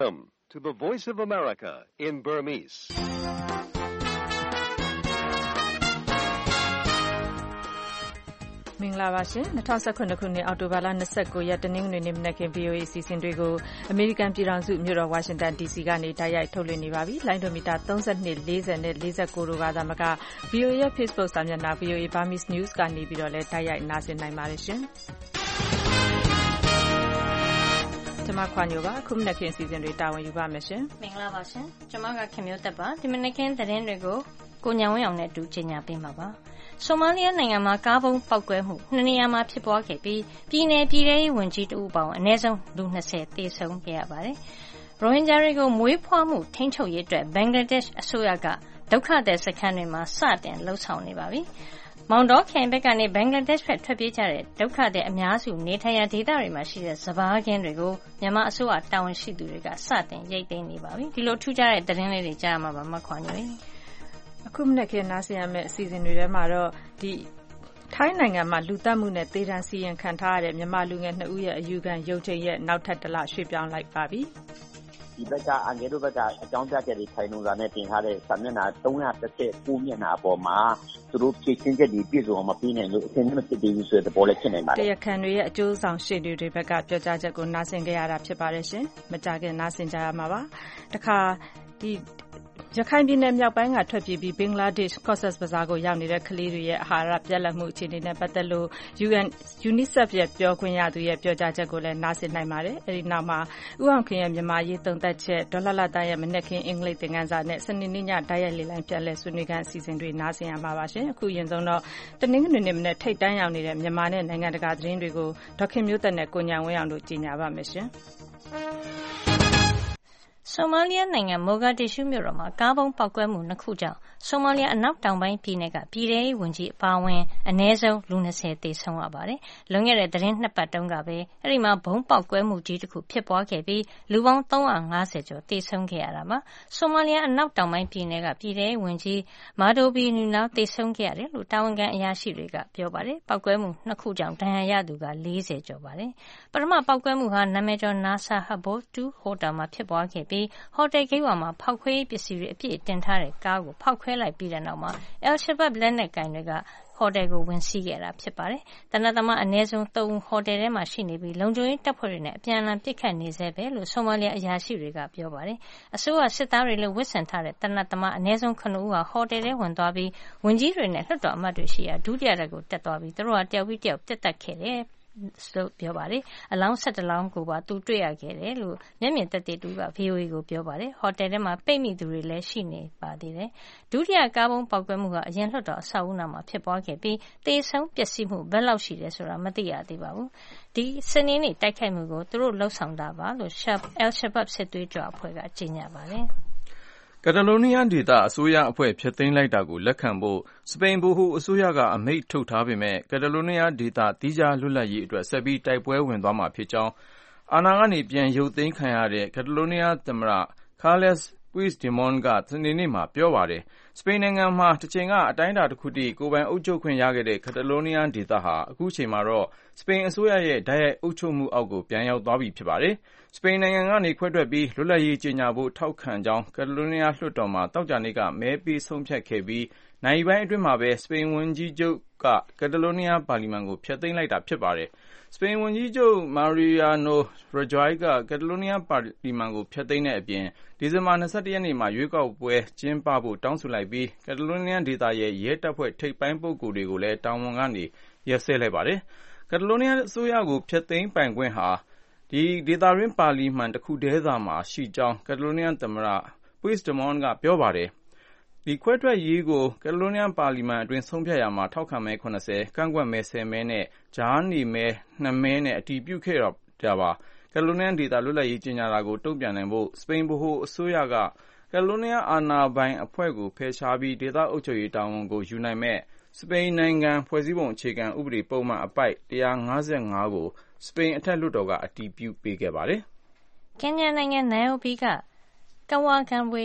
Welcome to the Voice of America in Burmese. ။မင်္ဂလာပါရှင်။2019ခုနှစ်အောက်တိုဘာလ29ရက်တနင်္ဂနွေနေ့မနက်ခင်း VOA အစီအစဉ်တွေကိုအမေရိကန်ပြည်ထောင်စုမြို့တော်ဝါရှင်တန် DC ကနေတိုက်ရိုက်ထုတ်လွှင့်နေပါပြီ။လိုင်းဒိုမီတာ32 40နဲ့49တို့ကသာမက VOA ရဲ့ Facebook စာမျက်နှာ VOA Burmese News ကနေပြီးတော့လည်းတိုက်ရိုက်နားဆင်နိုင်ပါတယ်ရှင်။ကျွန်မခွာညိုပါခုမနက်ခင်းအစီအစဉ်တွေတာဝန်ယူပါမယ်ရှင်။မင်္ဂလာပါရှင်။ကျွန်မကခင်မျိုးသက်ပါဒီမနက်ခင်းသတင်းတွေကိုကိုညံဝင်းအောင်နဲ့အတူကြေညာပေးမှာပါ။ဆိုမာလီယာနိုင်ငံမှာကားဘုံပောက်ကွဲမှုနှစ်နေရာမှာဖြစ်ပွားခဲ့ပြီးပြည်내ပြည်ထောင်ရေးဝန်ကြီးတဦးပေါင်းအနည်းဆုံးလူ20သေဆုံးခဲ့ရပါတယ်။ရိုဟင်ဂျာတွေကိုမွေးဖွားမှုထိန်းချုပ်ရေးအတွက်ဘင်္ဂလားဒေ့ရှ်အစိုးရကဒုက္ခသည်စခန်းတွေမှာစတင်လှုပ်ဆောင်နေပါပြီ။မောင်တောခရိုင်ဘက်ကနေဘင်္ဂလားဒေ့ရှ်ဘက်ထွက်ပြေးကြတဲ့ဒုက္ခသည်အများစုနေထိုင်ရာဒေသတွေမှာရှိတဲ့စပါးခင်းတွေကိုမြန်မာအစိုးရတာဝန်ရှိသူတွေကစတင်ရိတ်သိမ်းနေပါပြီ။ဒီလိုထူးခြားတဲ့သတင်းလေးတွေကြားရမှာပါမခွာညွှန်။အခုမနက်ခင်းနားဆင်ရမယ့်အစီအစဉ်တွေထဲမှာတော့ထိုင်းနိုင်ငံမှာလူသတ်မှုနဲ့သေဒဏ်စီရင်ခံထားရတဲ့မြန်မာလူငယ်2ဦးရဲ့အယူခံရုံးချိန်ရဲ့နောက်ထပ်တစ်လရွှေ့ပြောင်းလိုက်ပါပြီ။ဒီဘက်ကအန်ဂယ်တို့ဘက်ကအကြောင်းပြချက်တွေထိုင်လုံစာနဲ့တင်ထားတဲ့စာမျက်နှာ319မျက်နှာအပေါ်မှာသူတို့ဖြည့်ချင်းချက်တွေပြည့်စုံအောင်မပြီးနိုင်လို့အဆင်မဖြစ်သေးဘူးဆိုတဲ့သဘောလည်းဖြစ်နေပါတယ်။တရားခံတွေရဲ့အကျိုးဆောင်ရှေ့နေတွေဘက်ကပြောကြားချက်ကိုနားဆင်ကြရတာဖြစ်ပါတယ်ရှင်။မကြခင်နားဆင်ကြရမှာပါ။တခါရခိုင်ပြည်နယ်မြောက်ပိုင်းကထွက်ပြေးပြီးဘင်္ဂလားဒေ့ရှ် Cox's Bazar ကိုရောက်နေတဲ့ကလေးတွေရဲ့အာဟာရပြတ်လတ်မှုအခြေအနေနဲ့ပတ်သက်လို့ UNICEF ရဲ့ပြောခွင့်ရသူရဲ့ပြောကြားချက်ကိုလည်းနားဆင်နိုင်ပါတယ်။အဲဒီနောက်မှာဦးအောင်ခင်ရဲ့မြန်မာရေးသုံးသပ်ချက်ဒေါ်လာတန်းရဲ့မနက်ခင်းအင်္ဂလိပ်သင်ခန်းစာနဲ့စနေနေ့ညတိုက်ရိုက်လေလိုင်းပြန်လည်ဆွေးနွေးခန်းအစီအစဉ်တွေနားဆင်ရမှာပါရှင်။အခုရင်ဆုံးတော့တနင်္ဂနွေနေ့မနက်ထိပ်တန်းရောက်နေတဲ့မြန်မာနဲ့နိုင်ငံတကာသတင်းတွေကိုဒေါခင်မျိုးသက်နဲ့ကိုညာဝင်းအောင်တို့ကြီးညာပါမယ်ရှင်။ဆိုမာလီယာနိုင်ငံမိုဂါဒစ်ရှူးမြို့တော်မှာကားဘုံပေါက်ကွဲမှု2ခုကြောင့်ဆိုမာလီယာအနောက်တောင်ပိုင်းပြည်နယ်ကပြည်ထောင်ရေးဝန်ကြီးအပါအဝင်အနည်းဆုံးလူ20သေဆုံးရပါတယ်။လွန်ခဲ့တဲ့သတင်း2ပတ်တုန်းကပဲအဲဒီမှာဘုံပေါက်ကွဲမှုကြီးတစ်ခုဖြစ်ပွားခဲ့ပြီးလူပေါင်း350ကျော်သေဆုံးခဲ့ရတာပါ။ဆိုမာလီယာအနောက်တောင်ပိုင်းပြည်နယ်ကပြည်ထောင်ရေးဝန်ကြီးမာဒိုဘီနူနာသေဆုံးခဲ့ရတယ်လို့တာဝန်ခံအရာရှိတွေကပြောပါတယ်။ပေါက်ကွဲမှု2ခုကြောင့်ဒဏ်ရာရသူက40ကျော်ပါတယ်။ပထမပေါက်ကွဲမှုဟာနာမည်ကျော် NASA Habbo 2 ဟိုတယ်မှာဖြစ်ပွားခဲ့ပြီးဟိုတယ်ဂိတ်ဝမှာဖောက်ခွဲရေးပစ္စည်းတွေအပြည့်တင်ထားတဲ့ကားကိုဖောက်ခွဲလိုက်ပြီးတဲ့နောက်မှာ Al-Shabaab လက်နက်ကိုင်တွေကဟိုတယ်ကိုဝင်စီးခဲ့တာဖြစ်ပါတယ်။တနက်သမားအနည်းဆုံး3ဦးဟိုတယ်ထဲမှာရှိနေပြီးလုံခြုံရေးတပ်ဖွဲ့တွေနဲ့အပြန်အလှန်ပစ်ခတ်နေဆဲပဲလို့ဆိုမာလီယာအရာရှိတွေကပြောပါတယ်။အစိုးရစစ်သားတွေလို့ဝတ်ဆင်ထားတဲ့တနက်သမားအနည်းဆုံး9ဦးဟာဟိုတယ်ထဲဝင်သွားပြီးဝန်ကြီးတွေနဲ့လွှတ်တော်အမတ်တွေရှိရာဒုတိယတက်ကိုတက်သွားပြီးသူတို့ဟာတယောက်ပြီးတယောက်ပြစ်တက်ခဲ့တယ်လို့ပြောပါတယ်။အလောင်း17လောင်းကိုပါသူတွေ့ရခဲ့တယ်လို့မျက်မြင်သက်သေတူက VOA ကိုပြောပါတယ်။ဟိုတယ်ထဲမှာပိတ်မိသူတွေလည်းရှိနေပါသေးတယ်။ဒုတိယကားဘုံပေါက်ကွဲမှုကအရင်လွှတ်တော်အဆောက်အဦနာမှာဖြစ်ပွားခဲ့ပြီးသေဆုံးပျက်စီးမှုဘယ်လောက်ရှိတယ်ဆိုတာမသိရသေးပါဘူး။ဒီစနေနေ့တိုက်ခိုက်မှုကိုသူတို့လှုပ်ဆောင်တာပါလို့ Al-Shabaab စစ်သွေးကြွအဖွဲ့ကကြေညာပါတယ်။ကက်တလိုနီးယားဒေသအစိုးရအဖွဲ့ဖျက်သိမ်းလိုက်တာကိုလက်ခံဖို့စပိန်ဗဟိုအစိုးရကအမိန့်ထုတ်ထားပေမဲ့ကက်တလိုနီးယားဒေသသီးခြားလွတ်လပ်ရေးအတွက်ဆက်ပြီးတိုက်ပွဲဝင်သွားမှာဖြစ်ကြောင်းအာဏာကနေပြန်ရုပ်သိမ်းခံရတဲ့ကက်တလိုနီးယားသမ္မတ Carles Puigdemont ကစနေနေ့မှာပြောပါတယ်။စပိန်နိုင်ငံမှာတစ်ချိန်ကအတိုင်းအတာတစ်ခုထိကိုယ်ပိုင်အုပ်ချုပ်ခွင့်ရခဲ့တဲ့ကက်တလိုနီးယားဒေသဟာအခုချိန်မှာတော့စပိန်အစိုးရရဲ့တိုက်ရိုက်အုပ်ချုပ်မှုအောက်ကိုပြန်ရောက်သွားပြီဖြစ်ပါတယ်။စပိန်နိုင်ငံကနေခွဲထွက်ပြီးလွတ်လပ်ရေးကြေညာဖို့ထောက်ခံကြောင်းကက်တလိုနီးယားလွှတ်တော်မှာသောကြာနေ့ကမဲပေးဆုံးဖြတ်ခဲ့ပြီးနိုင်ပိုင်းအတွင်းမှာပဲစပိန်ဝန်ကြီးချုပ်ကကက်တလိုနီးယားပါလီမန်ကိုဖျက်သိမ်းလိုက်တာဖြစ်ပါတယ်။စပိန်ဝန်ကြီးချုပ် Mariano Rajoy ကကက်တလိုနီးယားပါလီမန်ကိုဖျက်သိမ်းတဲ့အပြင်ဒီဇင်ဘာ21ရက်နေ့မှာရွေးကောက်ပွဲကျင်းပဖို့တောင်းဆိုလိုက်ပြီးကက်တလိုနီးယားဒေသရဲ့ရဲတပ်ဖွဲ့ထိပ်ပိုင်းပုဂ္ဂိုလ်တွေကိုလည်းတာဝန်ကနေရပ်စဲလိုက်ပါတယ်။ကက်တလိုနီးယားအစိုးရကိုဖျက်သိမ်းပိုင်ခွင့်ဟာဒီဒေသတွင်းပါလီမန်တစ်ခုတည်းသာမှာရှိကြောင်းကက်တလိုနီးယားသမ္မတ Puigdemont ကပြောပါတယ်။ဒီခွဲထွက်ရေးကိုကက်တလိုနီးယားပါလီမန်အတွင်းဆုံးဖြတ်ရမှာထောက်ခံမဲ80ကန့်ကွက်မဲ10မဲနဲ့ကြားနေမဲ2မဲနဲ့အတည်ပြုခဲ့တာပါကက်တလိုနီးယားဒေသလွတ်လပ်ရေးကြေညာတာကိုတုံ့ပြန်နိုင်ဖို့စပိန်ဗဟိုအစိုးရကကက်တလိုနီးယားအာဏာပိုင်အဖွဲ့ကိုဖယ်ရှားပြီးဒေသအုပ်ချုပ်ရေးတာဝန်ကိုယူနိုင်မဲ့စပိန်နိုင်ငံဖွဲ့စည်းပုံအခြေခံဥပဒေပုံမှန်အပိုဒ်155ကိုစပိန်အထက်လွှတ်တော်ကအတည်ပြုပေးခဲ့ပါတယ်။ကင်ညာနိုင်ငံနိုင်ရိုဘီကကဝါကန်ဝေ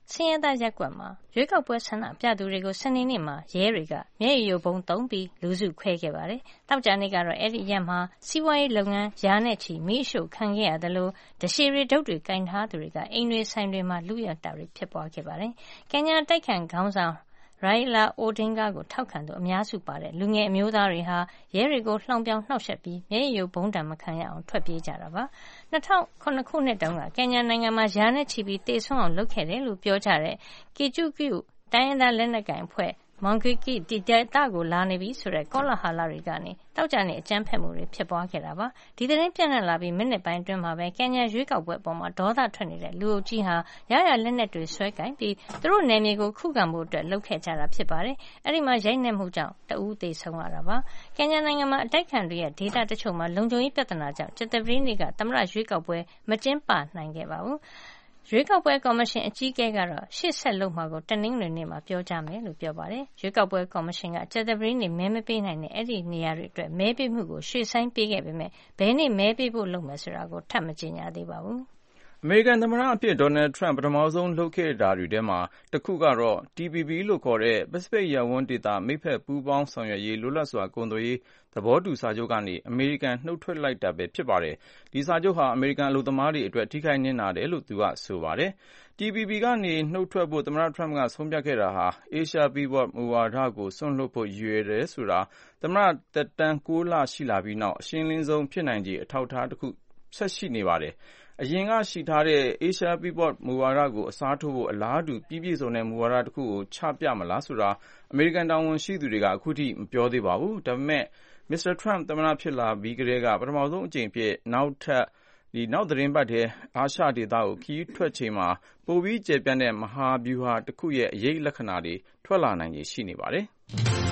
ဆင်းရဲသားရပ်ကွက်မှာရွေးကောက်ပွဲဆန္ဒပြသူတွေကိုစနေနေ့မှာရဲတွေကမျက်ရည်ယိုဗုံးသုံးပြီးလူစုခွဲခဲ့ပါတယ်။သောကြာနေ့ကတော့အဲ့ဒီရက်မှာစီးပွားရေးလုပ်ငန်းရာနဲ့ချီမီးအရှို့ခံခဲ့ရတယ်လို့တရှည်ရီဒုတ်တွေကင်ထားသူတွေကအိမ်တွေဆိုင်တွေမှာလူရက်တာတွေဖြစ်ပွားခဲ့ပါတယ်။ကင်ညာတိုက်ခိုက်ခေါင်းဆောင်Raila Odinga ကိုထောက်ခံသူအများစုပါတဲ့လူငယ်အမျိုးသားတွေဟာရဲတွေကိုလှောင်ပြောင်နှောက်ယှက်ပြီးမျက်ရည်ယိုဗုံးဒဏ်မခံရအောင်ထွက်ပြေးကြတာပါ။2009 ခုနှစ်တုန်းကကင်ညာနိုင်ငံမှာရာနဲ့ချီပြီးတေဆုံးအောင်လုပ်ခဲ့တယ်လို့ပြောကြတဲ့ Kichuku တိုင်းရင်းသားလက်နက်ကိုင်အဖွဲ့Mongiki ဒီဒေသကိုလာနေပြီဆိုတဲ့ကောလာဟလတွေကနေတောက်ကြနေအကြမ်းဖက်မှုတွေဖြစ်ပွားခဲ့တာပါဒီသတင်းပြန့်နှံ့လာပြီးမိနစ်ပိုင်းအတွင်းမှာပဲကင်ညာရွေးကောက်ပွဲအပေါ်မှာဒေါသထွက်နေတဲ့လူအုပ်ကြီးဟာရရလက်နက်တွေဆွဲကင်ပြီးသူတို့နယ်မြေကိုခုခံဖို့အတွက်လှုပ်ခဲ့ကြတာဖြစ်ပါတယ်အဲ့ဒီမှာရိုက်နှက်မှုကြောင့်တဦးသေဆုံးရတာပါကင်ညာနိုင်ငံမှာအတိုက်ခံတွေရဲ့ဒေသတချို့မှာလုံခြုံရေးပြဿနာကြောင့်ကျသပတေးနေ့ကသမ္မတရွေးကောက်ပွဲမကျင်းပနိုင်ခဲ့ပါဘူးရွေးကောက်ပွဲကော်မရှင်အကြီးအကဲကတော့ရှေ့ဆက်လုပ်မှာကိုတနင်္ဂနွေနေ့မှာပြောကြားမယ်လို့ပြောပါတယ်။ရွေးကောက်ပွဲကော်မရှင်ကကြာသပတေးနေ့မဲမပေးနိုင်တဲ့အဲ့ဒီနေရာတွေအတွက်မဲပေးမှုကိုရွှေ့ဆိုင်းပေးခဲ့ပေမဲ့ဘယ်နေ့မဲပေးဖို့လုပ်မယ်ဆိုတာကိုထပ်မကြေညာသေးပါဘူး။အမေရိကန်သမ္မတအဖြစ်ဒေါ်နယ်ထရန့်ပထမဆုံးလုပ်ခဲ့တာတွေထဲမှာတစ်ခုကတော့ TPP လို့ခေါ်တဲ့ပစိဖိတ်ရပ်ဝန်းဒေသမိတ်ဖက်ပူးပေါင်းဆောင်ရွက်ရေးလွတ်လပ်စွာကုန်သွယ်ရေးသဘောတူစာချုပ်ကနေအမေရိကန်နှုတ်ထွက်လိုက်တာပဲဖြစ်ပါတယ်။ဒီစာချုပ်ဟာအမေရိကန်အလုပ်သမားတွေအတွက်ထိခိုက်နစ်နာတယ်လို့သူကဆိုပါတယ်။ TPP ကနေနှုတ်ထွက်ဖို့သမ္မတထရန့်ကဆုံးဖြတ်ခဲ့တာဟာ Asia Pivot မူဝါဒကိုစွန့်လွှတ်ဖို့ရည်ရွယ်တယ်ဆိုတာသမ္မတသက်တမ်း6 လရှိလာပြီးနောက်အရှင်းလင်းဆုံးဖြစ်နိုင်ခြေအထောက်အထားတစ်ခုဆက်ရှိနေပါတယ်။အရင်ကရှိထားတဲ့ Asia Pivot မူဝါဒကိုအစားထိုးဖို့အလားတူပြည့်စုံတဲ့မူဝါဒတစ်ခုကိုချပြမလားဆိုတာအမေရိကန်တာဝန်ရှိသူတွေကအခုထိမပြောသေးပါဘူး။ဒါပေမဲ့Mr. Trump သမ္မတဖြစ်လာပြီးကတည်းကပထမဆုံးအကြိမ်အဖြစ်နောက်သတင်းပတ်ထဲအာရှဒေသကိုခရီးထွက်ချိန်မှာပိုပြီးကျယ်ပြန့်တဲ့မဟာဗျူဟာတစ်ခုရဲ့အရိပ်လက္ခဏာတွေထွက်လာနိုင်ခြေရှိနေပါတယ်။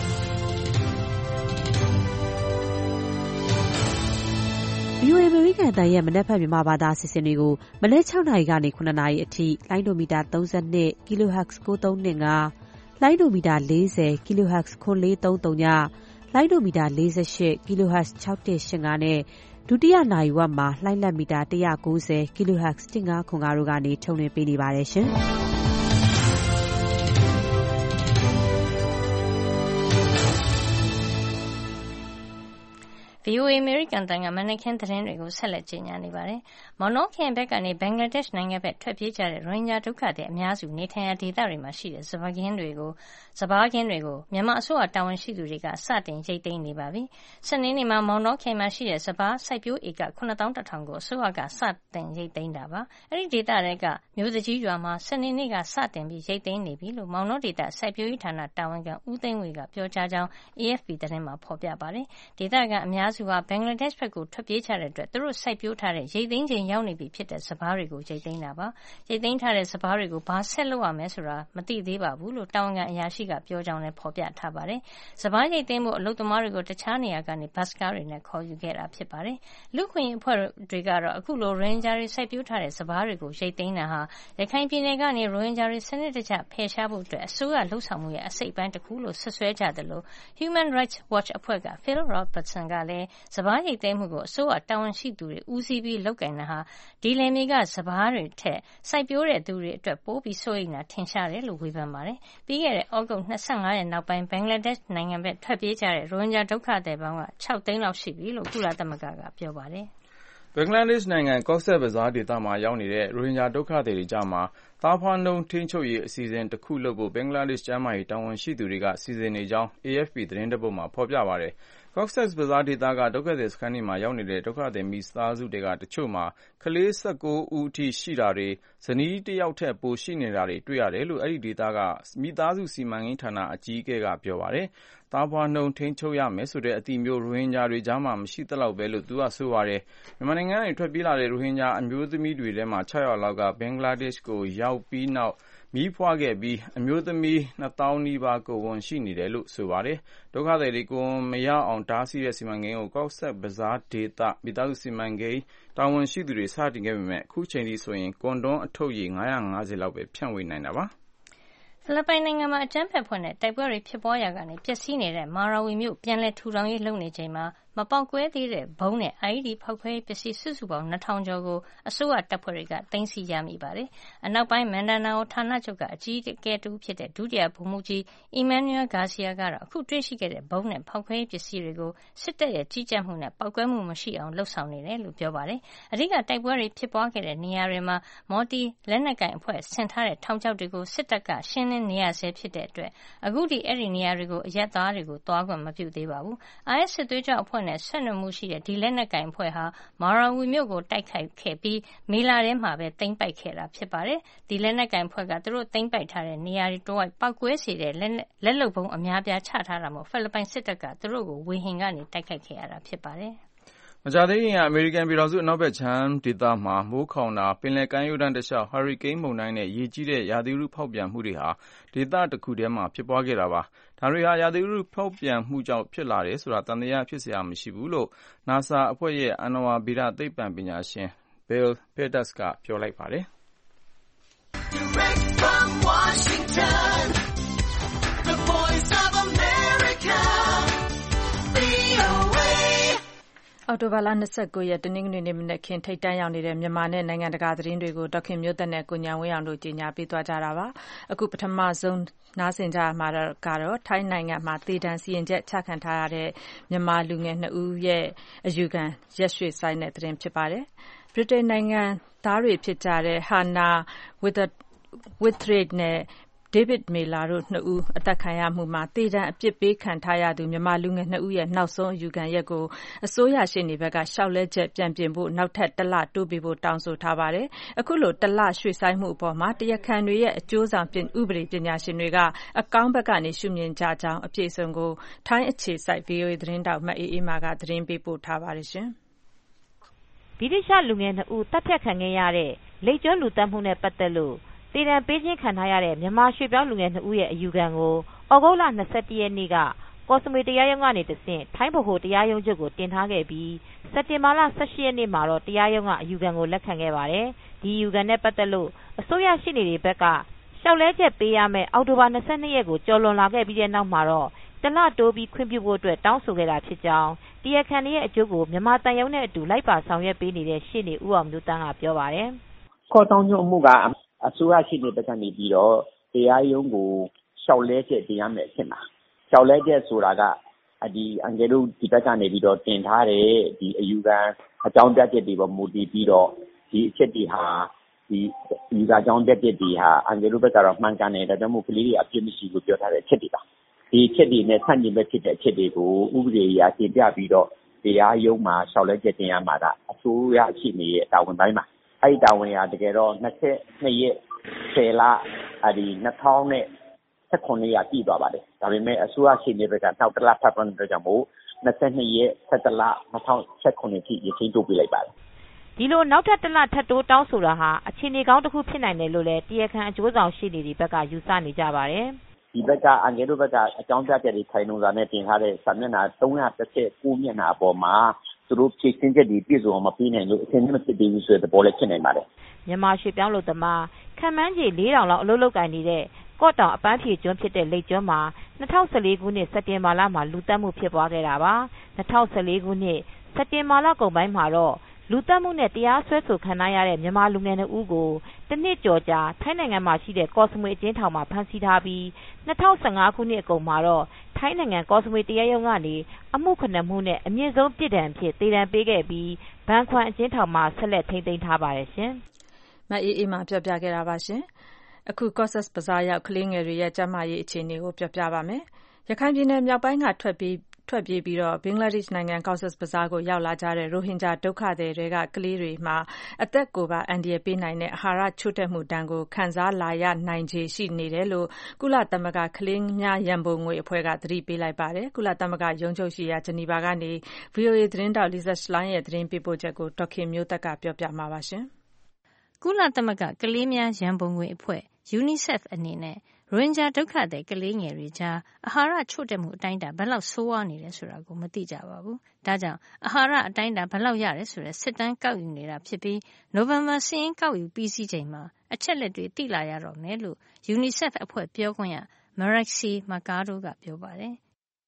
VOA အမေရိကန်အသံရဲ့မနက်ဖြန်မြန်မာဘာသာအစီအစဉ်တွေကိုမနက်6နာရီကနေ9နာရီအထိလိုင်းဒိုမီတာ32 kHz 9325လိုင်းဒိုမီတာ40 kHz 9430ညလိုင်းဒိုမီတာ48 kHz 6185နဲ့ဒုတိယနာရီဝက်မှာလှိုင်းလက်မီတာ190 kHz 1505တို့ကနေထုတ်လွှင့်ပေးနေပါတယ်ရှင်။ VOA အမေရိကန်တန်ကမနက်ခင်းသတင်းတွေကိုဆက်လက်ကြေညာနေပါတယ်။မော်နောခရိုင်ဘက်ကနေဘင်္ဂလားဒေ့ရှ်နိုင်ငံဘက်ထွက်ပြေးကြတဲ့ရိုဟင်ဂျာဒုက္ခသည်အများစုနေထိုင်ရာဒေသတွေမှာရှိတဲ့စပါးခင်းတွေကိုမြန်မာအစိုးရတာဝန်ရှိသူတွေကစတင်ရိတ်သိမ်းနေပါပြီ။စနေနေ့မှာမော်နောခရိုင်မှာရှိတဲ့စပါးစိုက်ပျိုးဧက 9,100 ကိုအစိုးရကစတင်ရိတ်သိမ်းတာပါ။အဲဒီဒေသတွေကမြို့သူကြီးရွာမှာစနေနေ့ကစတင်ပြီးရိတ်သိမ်းနေပြီလို့မော်နောဒေသစိုက်ပျိုးရေးဌာနတာဝန်ခံဦးသိန်းဝေကပြောကြားကြောင်း AFP သတင်းမှာဖော်ပြပါတယ်။ဒေသခံအများစုဟာဘင်္ဂလားဒေ့ရှ်ဘက်ကိုထွက်ပြေးကြတဲ့အတွက်သူတို့စိုက်ပျိုးထားတဲ့ရိတ်သိမ်းချိန်ရောက်နေပြီဖြစ်တဲ့စပါးတွေကိုရိတ်သိမ်းတာပါ။ရိတ်သိမ်းထားတဲ့စပါးတွေကိုဘာဆက်လုပ်ရမယ်ဆိုတာမသိသေးပါဘူးလို့တာဝန်ခံအရာရှိကပြောကြောင်းလည်းဖော်ပြထားပါတယ်။စပါးရိတ်သိမ်းဖို့အလုပ်သမားတွေကိုတခြားနေရာကနေဘတ်စကားတွေနဲ့ခေါ်ယူခဲ့တာဖြစ်ပါတယ်။လူ့အခွင့်အရေးအဖွဲ့တွေကတော့အခုလိုရိုဟင်ဂျာတွေစိုက်ပျိုးထားတဲ့စပါးတွေကိုရိတ်သိမ်းတာဟာရခိုင်ပြည်နယ်ကနေရိုဟင်ဂျာတွေစနစ်တကျဖယ်ရှားဖို့အတွက်အစိုးရလှုပ်ဆောင်မှုရဲ့အစိတ်အပိုင်းတစ်ခုလို့ဆွဆွဲကြတယ်လို့ Human Rights Watch အဖွဲ့က Phil Robertson ကလည်းစပါးရိတ်သိမ်းမှုကိုအစိုးရတာဝန်ရှိသူတွေဦးစီးပြီးလုပ်ကိုင်တာဟာဒီလယ်မြေကစပါးတွေထက်စိုက်ပျိုးတဲ့သူတွေအတွက်ပိုပြီးစိုးရိမ်တာထင်ရှားတယ်လို့ဝေဖန်ပါတယ်။ပြီးခဲ့တဲ့ဩဂုတ်25ရက်နောက်ပိုင်းဘင်္ဂလားဒေ့ရှ်နိုင်ငံဘက်ထွက်ပြေးကြတဲ့ရိုဟင်ဂျာဒုက္ခသည်ပေါင်းက6 သိန်းလောက်ရှိပြီလို့ကုလသမဂ္ဂကပြောပါတယ်။ဘင်္ဂလားဒေ့ရှ်နိုင်ငံကော့ဆက်ဘဇားဒေသမှာရောက်နေတဲ့ရိုဟင်ဂျာဒုက္ခသည်တွေကြားမှာသားဖွားနှုန်းထိန်းချုပ်ရေးအစီအစဉ်တစ်ခုလုပ်ဖို့ဘင်္ဂလားဒေ့ရှ်ကျန်းမာရေးတာဝန်ရှိသူတွေကစီစဉ်နေကြောင်း AFP သတင်းတစ်ပုဒ်မှာဖော်ပြပါတယ်။ Cox's Bazar ဒေသကဒုက္ခသည်စခန်းတွေမှာရောက်နေတဲ့ဒုက္ခသည်မိသားစုတွေကတချို့မှာကလေး19ဦးအထိရှိတာတွေဇနီးတစ်ယောက်ထက်ပိုရှိနေတာတွေတွေ့ရတယ်လို့အဲဒီဒေသကမိသားစုစီမံကိန်းဌာနအကြီးအကဲကပြောပါတယ်။သားဖွားနှုန်းထိန်းချုပ်ရမယ်ဆိုတဲ့အသိမျိုးရိုဟင်ဂျာတွေကြားမှာမရှိသလောက်ပဲလို့သူကဆိုပါတယ်။မြန်မာနိုင်ငံကနေထွက်ပြေးလာတဲ့ရိုဟင်ဂျာအမျိုးသမီးတွေထဲမှာ6ယောက်လောက်ကဘင်္ဂလားဒေ့ရှ်ကိုရောက်ပြီးနောက်မီးဖွားခဲ့ပြီးအမျိုးသမီး2000နီးပါးကိုယ်ဝန်ရှိနေတယ်လို့ဆိုပါတယ်။ဒုက္ခသည်တွေကိုမရအောင်တားဆီးတဲ့စီမံကိန်းကို Cox's Bazar ဒေသမိသားစုစီမံကိန်းတာဝန်ရှိသူတွေစတင်ခဲ့ပေမဲ့အခုချိန်ထိဆိုရင်ကွန်ဒွန်အထုပ်ရည်950လောက်ပဲဖြန့်ဝေနိုင်တာပါ။ဖိလစ်ပိုင်နိုင်ငံမှာအကြမ်းဖက်ဖွဲ့နဲ့တိုက်ပွဲတွေဖြစ်ပွားရာကနေပျက်စီးနေတဲ့မာရာဝီမြို့ပြန်လည်ထူထောင်ရေးလုပ်နေချိန်မှာမပေါက်ကွဲသေးတဲ့ဘုံနဲ့ IED ဖေါက်ခွဲရေးပစ္စည်းစုစုပေါင်း 2000 ကျော်ကိုအစိုးရတပ်ဖွဲ့တွေကသိမ်းဆည်းရမိပါတယ်။အနောက်ပိုင်းမန်ဒါနာအိုဌာနချုပ်ကအကြီးအကဲတဦးဖြစ်တဲ့ဒုတိယဗိုလ်မှူးကြီး Emmanuel Garcia ကတော့အခုတွေ့ရှိခဲ့တဲ့ဘုံနဲ့ဖေါက်ခွဲရေးပစ္စည်းတွေကိုစစ်တပ်ရဲ့ကြီးကြပ်မှုနဲ့ပေါက်ကွဲမှုမရှိအောင်လုပ်ဆောင်နေတယ်လို့ပြောပါတယ်။အဓိကတိုက်ပွဲတွေဖြစ်ပွားခဲ့တဲ့နေရာတွေမှာမော်တီလက်နက်ကိုင်အဖွဲ့ဆင်ထားတဲ့ထောင်ချောက်တွေကိုစစ်တပ်ကရှင်းလင်းနေရဆဲဖြစ်တဲ့အတွက်အခုထိအဲဒီနေရာတွေကိုအရပ်သားတွေကိုသွားခွင့်မပြုသေးပါဘူး။ IS စစ်သွေးကြွအဖွဲ့နဲ့ဆက်နွယ်မှုရှိတဲ့ဒီလက်နက်ကိုင်အဖွဲ့ဟာမာရာဝီမြို့ကိုတိုက်ခိုက်ခဲ့ပြီးမေလထဲမှာပဲသိမ်းပိုက်ခဲ့တာဖြစ်ပါတယ်။ဒီလက်နက်ကိုင်အဖွဲ့ကသူတို့သိမ်းပိုက်ထားတဲ့နေရာတွေတဝိုက်ပောက်ကွဲစေတဲ့လက်လုပ်ဗုံးအများပြားချထားတာမို့ဖိလစ်ပိုင်စစ်တပ်ကသူတို့ကိုဝေဟင်ကနေတိုက်ခိုက်ခဲ့ရတာဖြစ်ပါတယ်။မကြာသေးခင်ကအမေရိကန်ပြည်ထောင်စုအနောက်ဘက်ခြမ်းဒေသမှာမိုးခေါင်တာပင်လယ်ကမ်းရိုးတန်းတလျှောက်ဟာရီကိန်းမုန်တိုင်းနဲ့ရေကြီးတဲ့ရာသီဥတုဖောက်ပြန်မှုတွေဟာဒေသတစ်ခုတည်းမှာဖြစ်ပွားခဲ့တာပါ။ဒါတွေဟာရာသီဥတုဖောက်ပြန်မှုကြောင့်ဖြစ်လာတယ်ဆိုတာသံသယဖြစ်စရာမရှိဘူးလို့ NASA အဖွဲ့ရဲ့အာဏာဝါဗေဒသိပ္ပံပညာရှင် Bill Peters ကပြောလိုက်ပါတယ်။ Direct from Washington, the voice of America, VOA. အောက်တိုဘာလ 29 ရက်တနင်္ဂနွေနေ့မနက်ခင်းထိပ်တန်းရောက်နေတဲ့မြန်မာနဲ့နိုင်ငံတကာသတင်းတွေကိုဒေါခင်မျိုးသက်နဲ့ကိုဉာဏ်ဝင်းအောင်တို့ကြီးညာပေးသွားကြတာပါ။အခုပထမဆုံးနားဆင်ကြရမှာကတော့ထိုင်းနိုင်ငံမှာသေဒဏ်စီရင်ချက်ချခံထားရတဲ့မြန်မာလူငယ်2ဦးရဲ့အယူခံရက်ရွှေ့ဆိုင်းတဲ့သတင်းဖြစ်ပါတယ်။ဗြိတိန်နိုင်ငံသားတွေဖြစ်ကြတဲ့ Hannah Withraith နဲ့David Miller တို့2ဦးအသက်ခံရမှုမှာသေဒဏ်အပြစ်ပေးခံထားရသူမြန်မာလူငယ်2ဦးရဲ့နောက်ဆုံးအယူခံရက်ကိုအစိုးရရှေ့နေဘက်ကလျှောက်လဲချက်ပြန်ပြင်ဖို့နောက်ထပ်1လတိုးပေးဖို့တောင်းဆိုထားပါတယ်။အခုလို1လရွှေ့ဆိုင်းမှုအပေါ်မှာတရားခံတွေရဲ့အကျိုးဆောင်ဥပဒေပညာရှင်တွေကအကောင်းဘက်ကနေရှုမြင်ကြကြောင်းအပြည့်အစုံကိုထိုင်းအခြေစိုက် VOA သတင်းတောက်မအေးအေးမာကသတင်းပေးပို့ထားပါတယ်ရှင်။ဗြိတိသျှလူငယ်2ဦးတပ်ဖြတ်ခံခဲ့ရတဲ့လိပ်ကျွန်းလူသတ်မှုနဲ့ပတ်သက်လို့သေဒဏ်ပေးခြင်းခံထားရတဲ့မြန်မာရွှေ့ပြောင်းလူငယ်2ဦးရဲ့အယူခံကိုဩဂုတ်လ21ရက်နေ့ကကော့စမွေတရားရုံးကနေတဆင့်ထိုင်းဗဟိုတရားရုံးချုပ်ကိုတင်ထားခဲ့ပြီးစက်တင်ဘာလ18ရက်နေ့မှာတော့တရားရုံးကအယူခံကိုလက်ခံခဲ့ပါတယ်။ဒီအယူခံနဲ့ပတ်သက်လို့အစိုးရရှေ့နေတွေဘက်ကလျှောက်လဲချက်ပေးရမယ့်အောက်တိုဘာ22ရက်ကိုကျော်လွန်လာခဲ့ပြီးတဲ့နောက်မှာတော့1လတိုးပြီးခွင့်ပြုဖို့အတွက်တောင်းဆိုခဲ့တာဖြစ်ကြောင်းတရားခံတွေရဲ့အကျိုးကိုမြန်မာတန်ရုံးနဲ့အတူလိုက်ပါဆောင်ရွက်ပေးနေတဲ့ရှေ့နေဦးအောင်မျိုးတန်းကပြောပါတယ်။ခေါ်တောင်းချုပ်မှုကအစိုးရရှိတဲ့ဘက်ကနေပြီးတော့တရားရုံးကိုလျှောက်လဲချက်တင်ရမယ်အဖြစ်မှာလျှောက်လဲချက်ဆိုတာကအန်ကယ်တို့ဒီဘက်ကနေပြီးတော့တင်ထားတဲ့ဒီအယူခံအကြောင်းပြချက်တွေပေါ်မူတည်ပြီးတော့ဒီအချက်တွေဟာဒီအယူခံအကြောင်းပြချက်တွေဟာအန်ကယ်တို့ဘက်ကတော့မှန်ကန်တယ်ဒါကြောင့်မို့ကလေးတွေအပြစ်မရှိဘူးပြောထားတဲ့အချက်တွေပါဒီအချက်တွေနဲ့ဆန့်ကျင်ဘက်ဖြစ်တဲ့အချက်တွေကိုဥပဒေအရတင်ပြပြီးတော့တရားရုံးမှာလျှောက်လဲချက်တင်ရမှာကအစိုးရရှိနေတဲ့တာဝန်ပိုင်းမှာအဲ့ဒီတာဝန်ကတကယ်တော့22ရက်10လ2019ပြည့်သွားပါတယ်ဒါပေမဲ့အစိုးရရှိနေဘက်ကနောက်တစ်လဖတ်ပြန်တဲ့ကြောင့်မို့22ရက်17လ2019ထိရချင်းတိုးပြလိုက်ပါတယ်ဒီလိုနောက်ထပ်တစ်လထပ်တိုးတောင်းဆိုတာဟာအခြေအနေကောင်းတစ်ခုဖြစ်နိုင်တယ်လို့လည်းတရားခံအကျိုးဆောင်ရှိနေဒီဘက်ကယူဆနေကြပါတယ်ဒီဘက်ကအန်ကယ်တို့ဘက်ကအကြောင်းပြချက်တွေခိုင်လုံစွာနဲ့တင်ထားတဲ့စာမျက်နှာ319မျက်နှာအပေါ်မှာသူတို့ဖြည့်ရှင်းချက်တွေပြည့်စုံအောင်မပြီးနိုင်လို့အဆင်မဖြစ်သေးဘူးဆိုတဲ့သဘောလည်းဖြစ်နိုင်ပါတယ်မြန်မာရွှေ့ပြောင်းလို့သမားခံမှန်းခြေ4000လောက်အလုပ်လုပ်ကိုင်နေတဲ့ကော့တောင်အပန်းဖြေကျွန်းဖြစ်တဲ့လိပ်ကျွန်းမှာ2014ခုနှစ်စက်တင်ဘာလမှာလူသက်မှုဖြစ်ပွားခဲ့တာပါ2014ခုနှစ်စက်တင်ဘာလကုန်ပိုင်းမှာတော့လူသက်မှုနဲ့တရားစွဲဆိုခံရတဲ့မြန်မာလူငယ်2ဦးကိုတစ်နှစ်ကျော်ကြာထိုင်းနိုင်ငံမှာရှိတဲ့ကော့စမွေအကျဉ်းထောင်မှာဖမ်းဆီးထားပြီး2015ခုနှစ်အကုန်မှာတော့ထိုင်းနိုင်ငံကော့စမွေတရားရုံးကနေအမှု9မှုနဲ့အမြင့်ဆုံးပြစ်ဒဏ်အဖြစ်သေဒဏ်ပေးခဲ့ပြီးဘန်ခွမ်အကျဉ်းထောင်မှာဆက်လက်ထိန်းသိမ်းထားပါတယ်ရှင်။မအေးအေးမာပြောပြခဲ့တာပါရှင်။အခု Cox's Bazar ရောက်ကလေးငယ်တွေရဲ့ကျန်းမာရေးအခြေအနေကိုပြောပြပါမယ်။ရခိုင်ပြည်နယ်မြောက်ပိုင်းကထွက်ပြေးပြီးတော့ဘင်္ဂလားဒေ့ရှ်နိုင်ငံ Cox's Bazar ကိုရောက်လာကြတဲ့ရိုဟင်ဂျာဒုက္ခသည်တွေကကလေးတွေမှာအသက်ကိုပါအန္တရာယ်ပေးနိုင်တဲ့အာဟာရချို့တဲ့မှုဒဏ်ကိုခံစားလာရနိုင်ခြေရှိနေတယ်လို့ကုလသမဂ္ဂကလေးများရန်ပုံငွေအဖွဲ့ကသတိပေးလိုက်ပါတယ်။ကုလသမဂ္ဂရုံးချုပ်ရှိရာဂျနီဗာကနေ VOA သတင်းတောက် Lisa Schlein ရဲ့သတင်းပေးပို့ချက်ကိုဒေါခင်မျိုးသက်ကပြောပြမှာပါရှင်။ကုလသမဂ္ဂကလေးများရန်ပုံငွေအဖွဲ့ UNICEF အနေနဲ့ရိုဟင်ဂျာဒုက္ခသည်ကလေးငယ်တွေကြားအာဟာရချို့တဲ့မှုအတိုင်းအတာဘယ်လောက်ဆိုးဝါးနေတယ်ဆိုတာကိုမသိကြပါဘူး။ဒါကြောင့်အာဟာရအတိုင်းအတာဘယ်လောက်ရတယ်ဆိုတဲ့စစ်တမ်းကောက်ယူနေတာဖြစ်ပြီးနိုဝင်ဘာစာရင်းကောက်ယူပြီးစီးချိန်မှာအချက်လက်တွေသိလာရတော့မယ်လို့ UNICEF အဖွဲ့ပြောခွင့်ရ Marixie Mercado ကပြောပါတယ်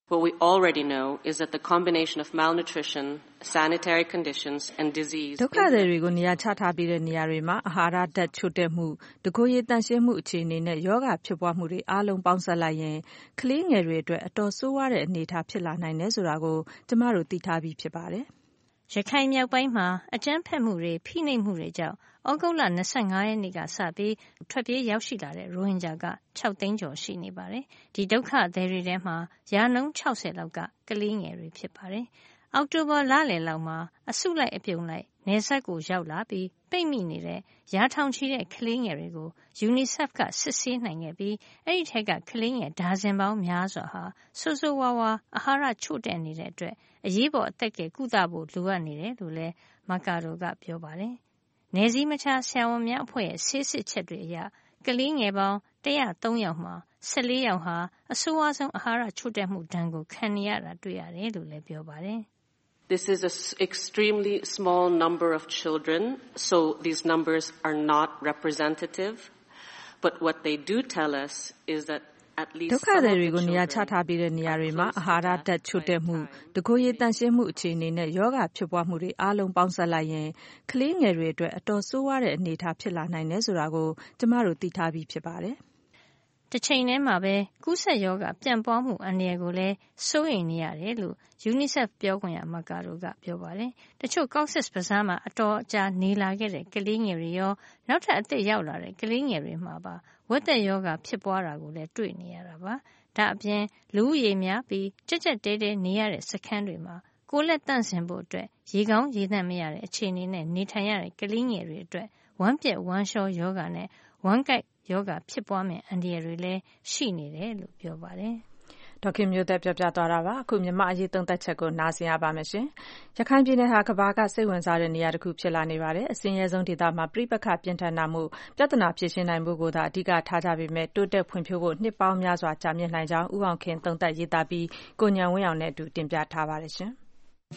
What we already know is that the combination of malnutrition, sanitary conditions, and disease ဒုက္ခသည်တွေကိုနေရာချထားပြီးတဲ့နေရာတွေမှာအာဟာရဓာတ်ချို့တဲ့မှုတကိုယ်ရည်တန့်ရှင်းမှုအခြေအနေနဲ့ယောဂဖြစ်ပွားမှုတွေအားလုံးပေါင်းစပ်လိုက်ရင်ကလေးငယ်တွေအတွက်အတော်ဆိုးဝါးတဲ့အနေအထားဖြစ်လာနိုင်တယ်ဆိုတာကိုကျမတို့သိထားပြီးဖြစ်ပါတယ်ရခိုင်မြောက်ပိုင်းမှာအကြမ်းဖက်မှုတွေဖိနှိပ်မှုတွေကြောင့်ဩဂုတ်လ25ရက်နေ့ကစပြီးထွက်ပြေးရောက်ရှိလာတဲ့ရိုဟင်ဂျာက6သိန်းကျော်ရှိနေပါတယ်။ဒီဒုက္ခသည်တွေထဲမှာရာနှုန်း60လောက်ကကလေးငယ်တွေဖြစ်ပါတယ်။အောက်တိုဘာလလယ်လောက်မှာအစုလိုက်အပြုံလိုက်နယ်စပ်ကိုရောက်လာပြီးပိတ်မိနေတဲ့ရာထောင်ချီတဲ့ကလေးငယ်တွေကို UNICEF ကစစ်ဆေးနိုင်ခဲ့ပြီးအဲ့ဒီထက်ကကလေးငယ်ဒါဇင်ပေါင်းများစွာဟာဆိုးဆိုးဝါးဝါအာဟာရချို့တဲ့နေတဲ့အတွက်အရေးပေါ်အသက်ကယ်ကုသဖို့လိုအပ်နေတယ်လို့လည်းမာကာဒိုကပြောပါတယ်။နယ်စည်းမခြားဆရာဝန်များအဖွဲ့ရဲ့ဆေးစစ်ချက်တွေအရကလေးငယ်ပေါင်း103ယောက်မှာ14ယောက်ဟာအဆိုးဝါးဆုံးအာဟာရချို့တဲ့မှုဒဏ်ကိုခံနေရတာတွေ့ရတယ်လို့လည်းပြောပါတယ်။ This is an extremely small number of children, so these numbers are not representative. But what they do tell us is that at least ဒုက္ခသည်တွေကိုနေရာချထားပြီးတဲ့နေရာတွေမှာအာဟာရဓာတ်ချို့တဲ့မှုတကိုယ်ရည်တန့်ရှင်းမှုအခြေအနေနဲ့ယောဂဖြစ်ပွားမှုတွေအားလုံးပေါင်းစပ်လိုက်ရင်ကလေးငယ်တွေအတွက်အတော်ဆိုးဝါးတဲ့အနေအထားဖြစ်လာနိုင်တယ်ဆိုတာကိုကျမတို့သိထားပြီးဖြစ်ပါတယ်တချိန်တည်းမှာပဲကူးစက်ရောဂါပြန့်ပွားမှုအန္တရာယ်ကိုလည်းစိုးရိမ်နေရတယ်လို့ UNICEF ပြောခွင့်ရမာကာဒိုကပြောပါတယ်။တချို့ Cox's Bazar မှာအတော်အကြာနေလာခဲ့တဲ့ကလေးငယ်တွေရောနောက်ထပ်အသစ်ရောက်လာတဲ့ကလေးငယ်တွေမှာပါဝက်သက်ရောဂါဖြစ်ပွားတာကိုလည်းတွေ့နေရတာပါ။ဒါအပြင်လူဦးရေများပြီးကြက်ကြက်တဲတဲနေရတဲ့စခန်းတွေမှာကိုယ်လက်တန့်စင်ဖို့အတွက်ရေကောင်းရေသန့်မရတဲ့အခြေအနေနဲ့နေထိုင်ရတဲ့ကလေးငယ်တွေအတွက်ဝမ်းပြက်ဝမ်းလျှောရောဂါနဲ့ဝမ်းကိုက်ယောဂဖြစ်ပွားမယ့်အန္တရာယ်တွေလည်းရှိနေတယ်လို့ပြောပါတယ်။ဒေါက်ခင်မျိုးသက်ပြောပြသွားတာပါအခုမြန်မာအရေးသုံးသပ်ချက်ကိုနားဆင်ရပါမယ်ရှင်။ရခိုင်ပြည်နယ်ဟာကမ္ဘာကစိတ်ဝင်စားတဲ့နေရာတစ်ခုဖြစ်လာနေပါတယ်။အစင်းရဲဆုံးဒေသမှာပြိပခပြင်းထန်တာမှုပြဿနာဖြေရှင်းနိုင်ဖို့ကိုသာအဓိကထားကြပေမဲ့တိုးတက်ဖွံ့ဖြိုးဖို့နှစ်ပေါင်းများစွာကြာမြင့်နိုင်ကြောင်းဦးအောင်ခင်သုံးသပ်ရေးသားပြီးကိုညံဝင်းအောင်နဲ့အတူတင်ပြထားပါတယ်ရှင်။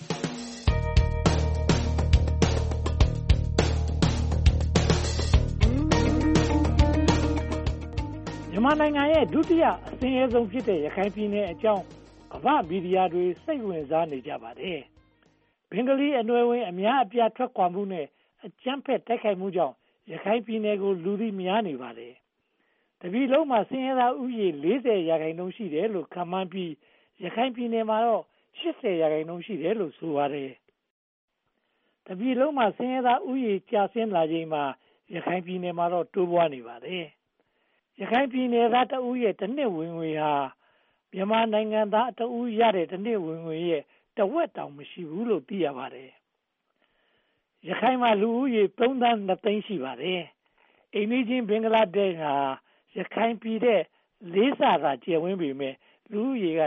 မြန်မာနိုင်ငံရဲ့ဒုတိယအဆင်းရဲဆုံးဖြစ်တဲ့ရခိုင်ပြည်နယ်အကြောင်းကမ္ဘာမီဒီယာတွေစိတ်ဝင်စားနေကြပါတယ်။ဘင်္ဂလီအနွယ်ဝင်အများအပြားထွက်ခွာမှုနဲ့အကြမ်းဖက်တိုက်ခိုက်မှုကြောင့်ရခိုင်ပြည်နယ်ကိုလူသိများနေပါတယ်။တပြည်လုံးမှာဆင်းရဲသားဥယျာဉ်40%ရှိတယ်လို့ခန့်မှန်းပြီးရခိုင်ပြည်နယ်မှာတော့80%ရှိတယ်လို့ဆိုပါတယ်။တပြည်လုံးမှာဆင်းရဲသားဥယျာဉ်ကျဆင်းလာချိန်မှာရခိုင်ပြည်နယ်မှာတော့တိုးပွားနေပါတယ်။ရခိုင်ပြည်နယ်သားတဦးရဲ့တစ်နှစ်ဝင်ငွေဟာမြန်မာနိုင်ငံသားတဦးရတဲ့တစ်နှစ်ဝင်ငွေရဲ့တဝက်တောင်မရှိဘူးလို့သိရပါတယ်။ရခိုင်မှာလူဦးရေ3 သန်း 2 သိန်းရှိပါတယ်။အိမ်နီးချင်းဘင်္ဂလားဒေ့ရှ်ဟာရခိုင်ပြည်တဲ့4 ဆသာကျယ်ဝန်းပေမဲ့လူဦးရေက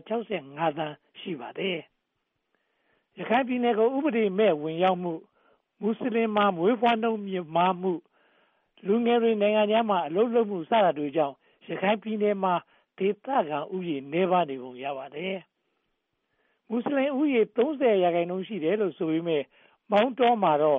165 သန်းရှိပါတယ်။ရခိုင်ပြည်နယ်ကိုဥပဒေမဲ့ဝင်ရောက်မှုမွတ်စလင်မှာမွေးဖွားနှုန်းမြင့်မားမှုလူငယ်တွေနိုင်ငံခြားမှာအလုပ်လုပ်မှုစတာတွေကြောင့်ရခိုင်ပြည်နယ်မှာဒေသခံဥယျာဉ်နှဲပါနေပုံရပါတယ်။မွတ်စလင်ဥယျာဉ်30%ရှိတယ်လို့ဆိုပေမဲ့မောင်းတောမှာတော့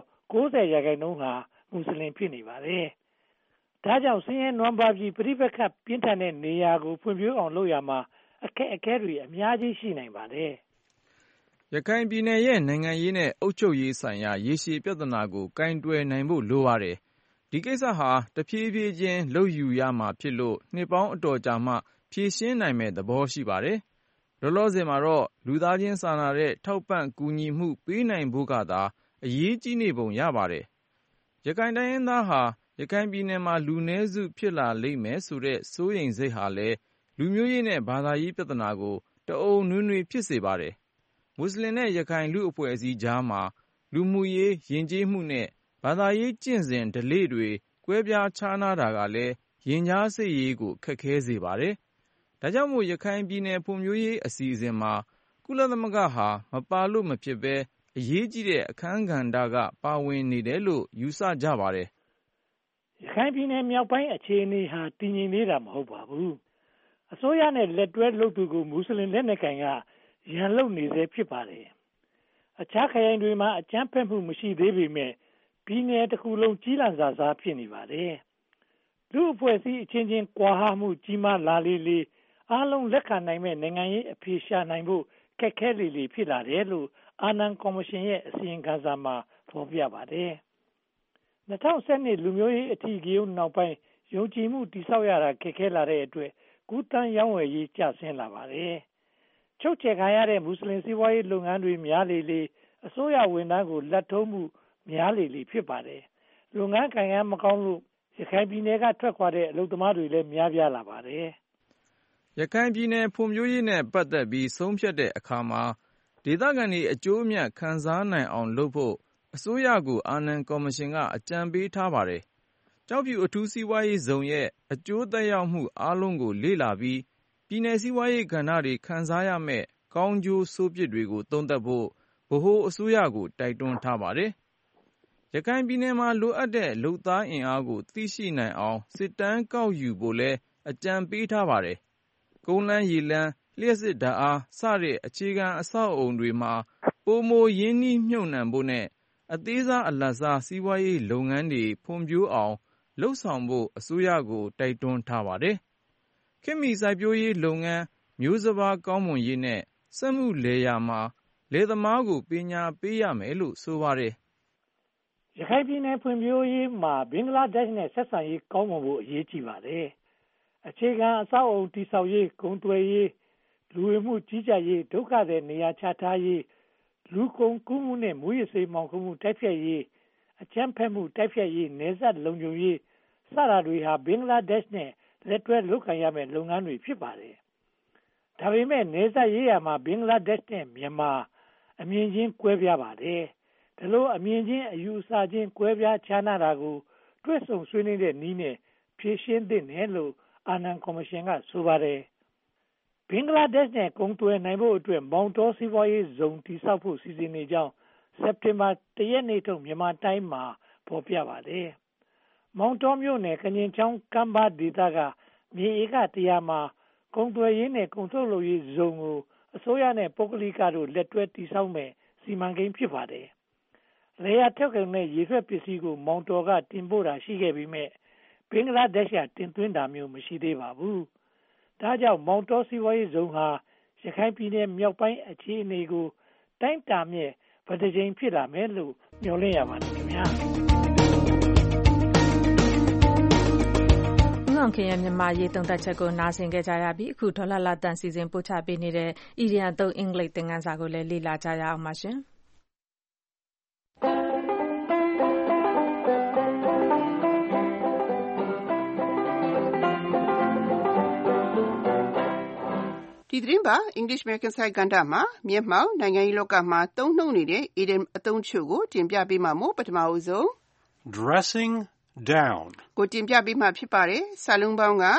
90%ဟာမွတ်စလင်ဖြစ်နေပါတယ်။ဒါကြောင့်ဆင်းရဲနွမ်းပါးပြီးပြိပခတ်ပြင်းထန်တဲ့နေရာကိုဖွံ့ဖြိုးအောင်လုပ်ရမှာအခက်အခဲတွေအများကြီးရှိနိုင်ပါတယ်။ရခိုင်ပြည်နယ်ရဲ့နိုင်ငံရေးနဲ့အုပ်ချုပ်ရေးဆိုင်ရာရေရှည်ပြဿနာကိုကင်တွယ်နိုင်ဖို့လိုပါတယ်။ဒီကိစ္စဟာတဖြည်းဖြည်းချင်းလုပ်ယူရမှာဖြစ်လို့နှစ်ပေါင်းအတော်ကြာမှဖြေရှင်းနိုင်မယ့်သဘောရှိပါတယ်။လောလောဆယ်မှာတော့လူသားချင်းစာနာတဲ့ထောက်ပံ့ကူညီမှုပေးနိုင်ဖို့ကသာအရေးကြီးနေပုံရပါတယ်။ရခိုင်တိုင်းရင်းသားဟာရခိုင်ပြည်နယ်မှာလူနည်းစုဖြစ်လာလိမ့်မယ်ဆိုတဲ့စိုးရိမ်စိတ်ဟာလည်းလူမျိုးရေးနဲ့ဘာသာရေးပြဿနာကိုတအုံနွေးနွေးဖြစ်စေပါတယ်။မွတ်စလင်နဲ့ရခိုင်လူ့အဖွဲ့အစည်းကြားမှာလူမှုရေးယဉ်ကျေးမှုနဲ့ဘာသာရေးကျင့်စဉ်ဓလေ့တွေကွဲပြားခြားနားတာကလည်းရင်ကြားစိတ်ရေးကိုခက်ခဲစေပါတယ်။ဒါကြောင့်မို့ရခိုင်ပြည်နယ်ဖွံ့ဖြိုးရေးအစီအစဉ်မှာကုလသမဂ္ဂဟာမပါလို့မဖြစ်ပဲအရေးကြီးတဲ့အခန်းကဏ္ဍကပါဝင်နေတယ်လို့ယူဆကြပါတယ်။ရခိုင်ပြည်နယ်မြောက်ပိုင်းအခြေအနေဟာတည်ငြိမ်သေးတာမဟုတ်ပါဘူး။အစိုးရနဲ့လက်တွဲလုပ်သူကိုမွတ်စလင်လက်နက်ကိုင်ကရန်လုပ်နေစေဖြစ်ပါတယ်။အခြားခရိုင်တွေမှာအကြမ်းဖက်မှုမရှိသေးပေမဲ့ပြည်နယ်တစ်ခုလုံးကြီးလန့်စာစားဖြစ်နေပါတယ်။လူအဖွဲ့အစည်းအချင်းချင်းကွာဟမှုကြီးမားလာလေအားလုံးလက်ခံနိုင်မဲ့နိုင်ငံရေးအဖြေရှာနိုင်ဖို့ခက်ခဲလေဖြစ်လာတယ်လို့အာနန်ကော်မရှင်ရဲ့အစီရင်ခံစာမှာဖော်ပြပါတယ်။2012လူမျိုးရေးအထီးကရုဏ်းနောက်ပိုင်းယုံကြည်မှုတည်ဆောက်ရတာခက်ခဲလာတဲ့အတွက်ကူးတန်းရောင်းဝယ်ရေးကျဆင်းလာပါတယ်။ချုပ်ချယ်ခံရတဲ့မွတ်စလင်စီးပွားရေးလုပ်ငန်းတွေများလေအစိုးရဝန်ထမ်းကိုလက်ထုံးမှုများလေဖြစ်ပါတယ်။လုပ်ငန်းကိုင်ရမကောင်းလို့ရခိုင်ပြည်နယ်ကထွက်ခွာတဲ့အလုပ်သမားတွေလည်းများပြားလာပါတယ်။ရခိုင်ပြည်နယ်ဖွံ့ဖြိုးရေးနဲ့ပတ်သက်ပြီးဆုံးဖြတ်တဲ့အခါမှာဒေသခံတွေအကျိုးအမြတ်ခံစားနိုင်အောင်လုပ်ဖို့အစိုးရကိုအာနန်ကော်မရှင်ကအကြံပေးထားပါတယ်။ကျောက်ဖြူအထူးစီးပွားရေးဇုံရဲ့အကျိုးသက်ရောက်မှုအားလုံးကိုလေ့လာပြီးပြည်내စီးပွားရေးကဏ္ဍတွေခံစားရမယ့်ကောင်းကျိုးဆိုးပြစ်တွေကိုသုံးသပ်ဖို့ဗဟိုအစိုးရကိုတိုက်တွန်းထားပါတယ်။ရခိုင်ပြည်နယ်မှာလိုအပ်တဲ့လုပ်သားအင်အားကိုသိရှိနိုင်အောင်စစ်တမ်းကောက်ယူဖို့လည်းအကြံပေးထားပါတယ်။ကုန်းလမ်းရေလမ်းလျှပ်စစ်ဓာတ်အားစတဲ့အခြေခံအဆောက်အအုံတွေမှာပိုမိုရင်းနှီးမြှုပ်နှံဖို့နဲ့အသေးစားအလတ်စားစီးပွားရေးလုပ်ငန်းတွေဖွံ့ဖြိုးအောင်လုပ်ဆောင်ဖို့အစိုးရကိုတိုက်တွန်းထားပါတယ်။ခေတ်မီစိုက်ပျိုးရေးလုပ်ငန်းမျိုးစပါးကောင်းမွန်ရေးနဲ့စက်မှုလယ်ယာမှာလယ်သမားကိုပညာပေးရမယ်လို့ဆိုပါတယ်။ရခိုင်ပြည်နယ်ဖွံ့ဖြိုးရေးမှာဘင်္ဂလားဒေ့ရှ်နဲ့ဆက်ဆံရေးကောင်းမွန်ဖို့အရေးကြီးပါတယ်။အခြေခံအဆောက်အအုံတည်ဆောက်ရေးကုန်သွယ်ရေးလူဝင်မှုကြီးကြပ်ရေးဒုက္ခသည်နေရာချထားရေးလူကုန်ကူးမှုနဲ့မူးယစ်ဆေးမှောင်ခိုမှုတိုက်ဖျက်ရေးအကြမ်းဖက်မှုတိုက်ဖျက်ရေးနယ်စပ်လုံခြုံရေးစတာတွေဟာဘင်္ဂလားဒေ့ရှ်နဲ့လက်တွဲလုပ်ကိုင်ရမယ့်လုပ်ငန်းတွေဖြစ်ပါတယ်။ဒါပေမဲ့နယ်စပ်ရေးရာမှာဘင်္ဂလားဒေ့ရှ်နဲ့မြန်မာအမြင်ချင်းကွဲပြားပါတယ်။ဒါလို့အမြင်ချင်းအယူအဆချင်းကွဲပြားခြားနာတာကိုတွဲဆုံဆွေးနွေးတဲ့နည်းနဲ့ဖြေရှင်းသင့်တယ်လို့အာနန်ကော်မရှင်ကဆိုပါတယ်။ဘင်္ဂလားဒေ့ရှ်နဲ့ကုန်သွယ်နိုင်ဖို့အတွက်မောင်တောစီးပွားရေးဇုံတည်ဆောက်ဖို့စီစဉ်နေကြောင်းစက်တင်ဘာ1ရက်နေ့ထုတ်မြန်မာတိုင်းမှာဖော်ပြပါတယ်။မောင်တောမြို့နယ်ကညင်ချောင်းကမ်းပါးဒေသကမြေဧက100မှာကုန်သွယ်ရေးနဲ့ကုန်ထုတ်လုပ်ရေးဇုံကိုအစိုးရနဲ့ပုဂ္ဂလိကတို့လက်တွဲတည်ဆောက်မယ်စီမံကိန်းဖြစ်ပါတယ်။လေယာထုတ်ကုန်နဲ့ရေထွက်ပစ္စည်းကိုမောင်တောကတင်ပို့တာရှိခဲ့ပြီးမြဲဘင်္ဂလားဒေ့ရှ်ကတင်သွင်းတာမျိုးမရှိသေးပါဘူး။ဒါကြောင့်မောင်တောစီးပွားရေးဇုံဟာရခိုင်ပြည်နယ်မြောက်ပိုင်းအခြေအနေကိုတိုင်းတာမြဲဗဒကြိမ်ဖြစ်လာမယ်လို့မျှော်လင့်ရပါတယ်ခင်ဗျာ။ဦးအောင်ခင်ရဲ့မြန်မာရေးသုံးသပ်ချက်ကိုနားဆင်ကြရပြီအခုဒေါ်လာတန်စီစဉ်ပို့ချပေးနေတဲ့ Indian 3 အင်္ဂလိပ်သင်ခန်းစာကိုလည်းလေ့လာကြရအောင်ပါရှင်။ဒီသတင်းပါ English American Side ကဏ္ဍမှာမျက်မှောက်နိုင်ငံရေးလောကမှာသုံးနှုန်းနေတဲ့ idiom အသုံးချို့ကိုတင်ပြပေးမှာမို့ပထမဦးဆုံး dressing down ကိုတင်ပြပေးမှာဖြစ်ပါတယ်စာလုံးပေါင်းက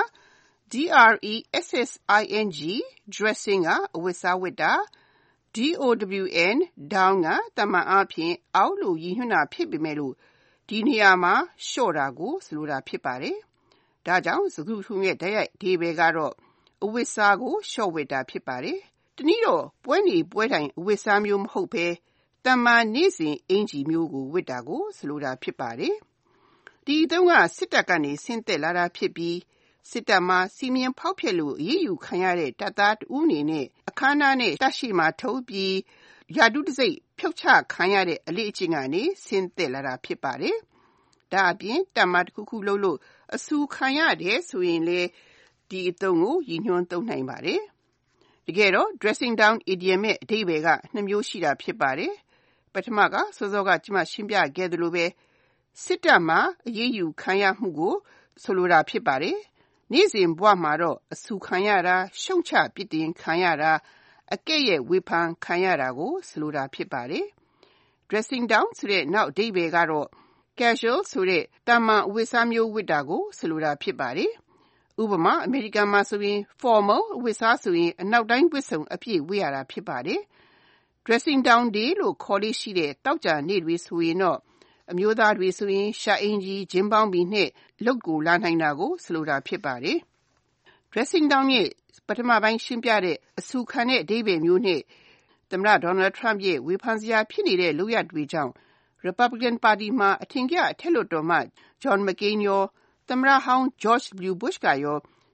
dressing dressing ကအဝတ်စားဝတ်တာ down down ကတမန်အားဖြင့်အောက်လို့ရည်ညွှန်းတာဖြစ်ပေမဲ့လို့ဒီနေရာမှာလျှော့တာကိုဆိုလိုတာဖြစ်ပါတယ်ဒါကြောင့်စကားစုရဲ့တိုက်ရိုက်အဓိပ္ပာယ်ကတော့အဝတ်စားကိုလျှော့ဝတ်တာဖြစ်ပါတယ်တနည်းတော့ပွဲနေပွဲတိုင်အဝတ်စားမျိုးမဟုတ်ဘဲတမန်နေ့စဉ်အင်ဂျီမျိုးကိုဝတ်တာကိုဆိုလိုတာဖြစ်ပါတယ်ဒီအသုံးကစစ်တပ်ကနေဆင်းသက်လာတာဖြစ်ပြီးစစ်တပ်မှာစီမံဖောက်ဖျက်လို့အရေးယူခံရတဲ့တပ်သားတဦးအနေနဲ့အခမ်းအနားနဲ့တပ်ရှိမှထုတ်ပြီးရာထူးတစိမ့်ဖြုတ်ချခံရတဲ့အလေးအကျင့်ကနေဆင်းသက်လာတာဖြစ်ပါတယ်ဒါအပြင်တပ်မတစ်ခုခုလုပ်လို့အဆူခံရတယ်ဆိုရင်လေဒီအသုံးကိုရည်ညွှန်းသုံးနိုင်ပါတယ်တကယ်တော့ dressing down idiom ရဲ့အဓိပ္ပာယ်ကနှစ်မျိုးရှိတာဖြစ်ပါတယ်ပထမကစောစောကကျွန်မရှင်းပြခဲ့သလိုပဲစစ်တပ်မှာအရေးယူခံရမှုကိုဆိုလိုတာဖြစ်ပါတယ်နေ့စဉ်ဘဝမှာတော့အဆူခံရတာရှုံချပြစ်တင်ခံရတာအကဲ့ရဲ့ဝေဖန်ခံရတာကိုဆိုလိုတာဖြစ်ပါတယ် dressing down ဆိုတဲ့နောက်အဓိပ္ပာယ်ကတော့ casual ဆိုတဲ့တာမန်အဝတ်စားမျိုးဝတ်တာကိုဆိုလိုတာဖြစ်ပါတယ်ဥပမာအမေရိကန်မှာဆိုရင် formal အဝတ်စားဆိုရင်အနောက်တိုင်းဝတ်စုံအပြည့်ဝတ်ရတာဖြစ်ပါတယ် dressing down day လို့ခေါ်လေးရှိတဲ့တောက်ကြနေ့တွေဆိုရင်တော့အမျိုးသားတွေဆိုရင်ရှာအင်ကြီးဂျင်းပေါင်းပြီးနဲ့လုပ်ကိုလာနိုင်တာကိုဆိုလိုတာဖြစ်ပါတယ် dressing down ရဲ့ပထမပိုင်းရှင်းပြတဲ့အဆူခံတဲ့အဓိပ္ပာယ်မျိုးနဲ့သမ္မတဒေါ်နယ်ထရမ့်ရဲ့ဝေဖန်စရာဖြစ်နေတဲ့လုပ်ရပ်တွေကြောင့် Republican Party မှာအထင်ကရအထက်လွှတ်တော်မှ John McCain ရောသမ္မတဟောင်း George W. Bush ကရော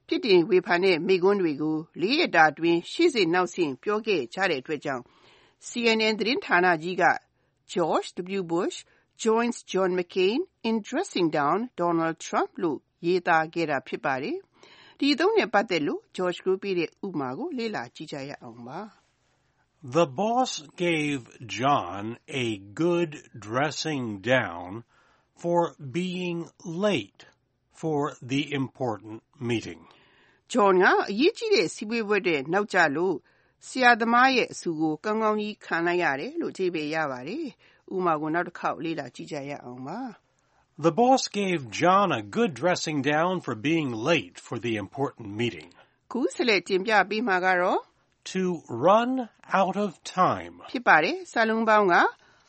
ပြစ်တင်ဝေဖန်တဲ့မိန့်ခွန်းတွေကို4 ရက်တာအတွင်းရှေ့စဉ်နောက်ဆင့်ပြောခဲ့ကြတဲ့အတွက်ကြောင့် CNN သတင်းဌာနကြီးက George W. Bush joins John McCain in dressing down Donald Trump လို့ရေးသားခဲ့တာဖြစ်ပါတယ်။ဒီအသုံးနဲ့ပတ်သက်လို့ George ကိုပေးတဲ့ဥပမာကိုလေ့လာကြည့်ကြရအောင်ပါ။ The boss gave John a good dressing down for being late for the important meeting. John ကအရေးကြီးတဲ့စီးပွားရေးပွဲတဲ့နောက်ကျလို့ဆရာသမားရဲ့အဆူကိုကောင်းကောင်းကြီးခံလိုက်ရတယ်လို့အဓိပ္ပာယ်ရပါတယ်။ဥပမာကိုနောက်တစ်ခေါက်လေ့လာကြည့်ကြရအောင်ပါ။ The boss gave John a good dressing down for being late for the important meeting. ခုဆက်လက်တင်ပြပေးမှာကတော့ To run out of time. ဖြစ်ပါတယ်။စာလုံးပေါင်းက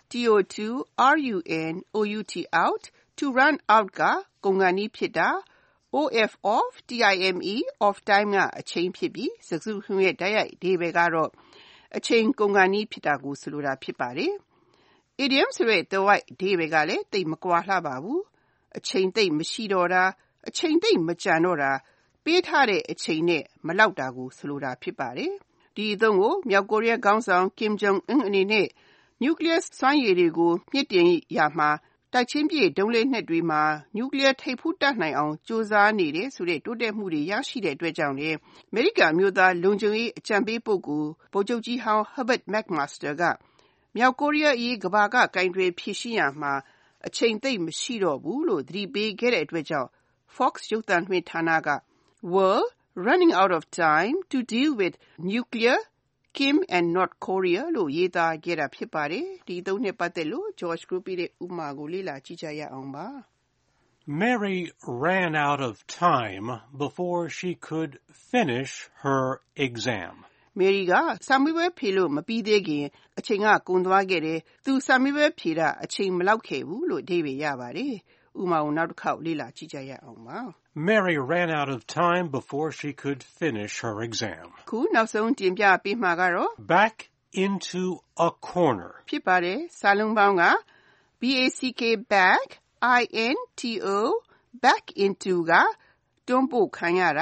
to out to run out ကကုန်ခါနီးဖြစ်တာ off time off time ကအချိန်ဖြစ်ပြီးစကားစုရဲ့တိုက်ရိုက်အဓိပ္ပာယ်ကတော့အချိန်ကုန်ခါနီးဖြစ်တာကိုဆိုလိုတာဖြစ်ပါတယ်။ idiom ဆိုတဲ့သွယ်ဝိုက်အဓိပ္ပာယ်ကလည်းတိတ်မကွာလှပါဘူး။အချိန်သိပ်မရှိတော့တာအချိန်သိပ်မကြံတော့တာပေးထားတဲ့အချိန်နဲ့မလောက်တာကိုဆိုလိုတာဖြစ်ပါတယ်။ဒီအသုံးကိုမြောက်ကိုရီးယားခေါင်းဆောင် Kim Jong-un အနေနဲ့နျူကလ িয়ার စွမ်းရည်တွေကိုမြင့်တင်ရာမှာတိုက်ချင်းပြည့်ဒုံးလက်နက်တွေမှာနျူကလ িয়ার ထိပ်ဖူးတပ်နိုင်အောင်စ조사နေတယ်ဆိုတဲ့တိုးတက်မှုတွေရရှိတဲ့အတွက်ကြောင့်လည်းအမေရိကန်မျိုးသားလုံခြုံရေးအကြံပေးပုဂ္ဂိုလ်ဗိုလ်ချုပ်ကြီးဟောင်း Herbert McMaster ကမြောက်ကိုရီးယားအရေးကမ္ဘာကကင်တွယ်ဖြေရှင်းရမှာအချိန်သိပ်မရှိတော့ဘူးလို့သတိပေးခဲ့တဲ့အတွက်ကြောင့် Fox ရုပ်သံလွှင့်ဌာနက World running out of time to deal with nuclear Kim and North Korea လို့ရေးသားခဲ့တာဖြစ်ပါတယ်။ဒီအသုံးနဲ့ပတ်သက်လို့ George Group ရဲ့ဥပမာကိုလေ့လာကြည့်ကြရအောင်ပါ။ Mary ran out of time before she could finish her exam. Mary ကစာမေးပွဲဖြေလို့မပြီးသေးခင်အချိန်ကကုန်သွားခဲ့တယ်။သူစာမေးပွဲဖြေတာအချိန်မလောက်ခဲ့ဘူးလို့အဓိပ္ပာယ်ရပါတယ်။ဥပမာကိုနောက်တစ်ခေါက်လေ့လာကြည့်ကြရအောင်ပါ။ Mary ran out of time before she could finish her exam. ခုနောက်ဆုံးတင်ပြပေးမှာကတော့ Back into a corner. ဖြစ်ပါတယ်။စာလုံးပေါင်းက back into back into ကတွန်းပို့ခံရတာ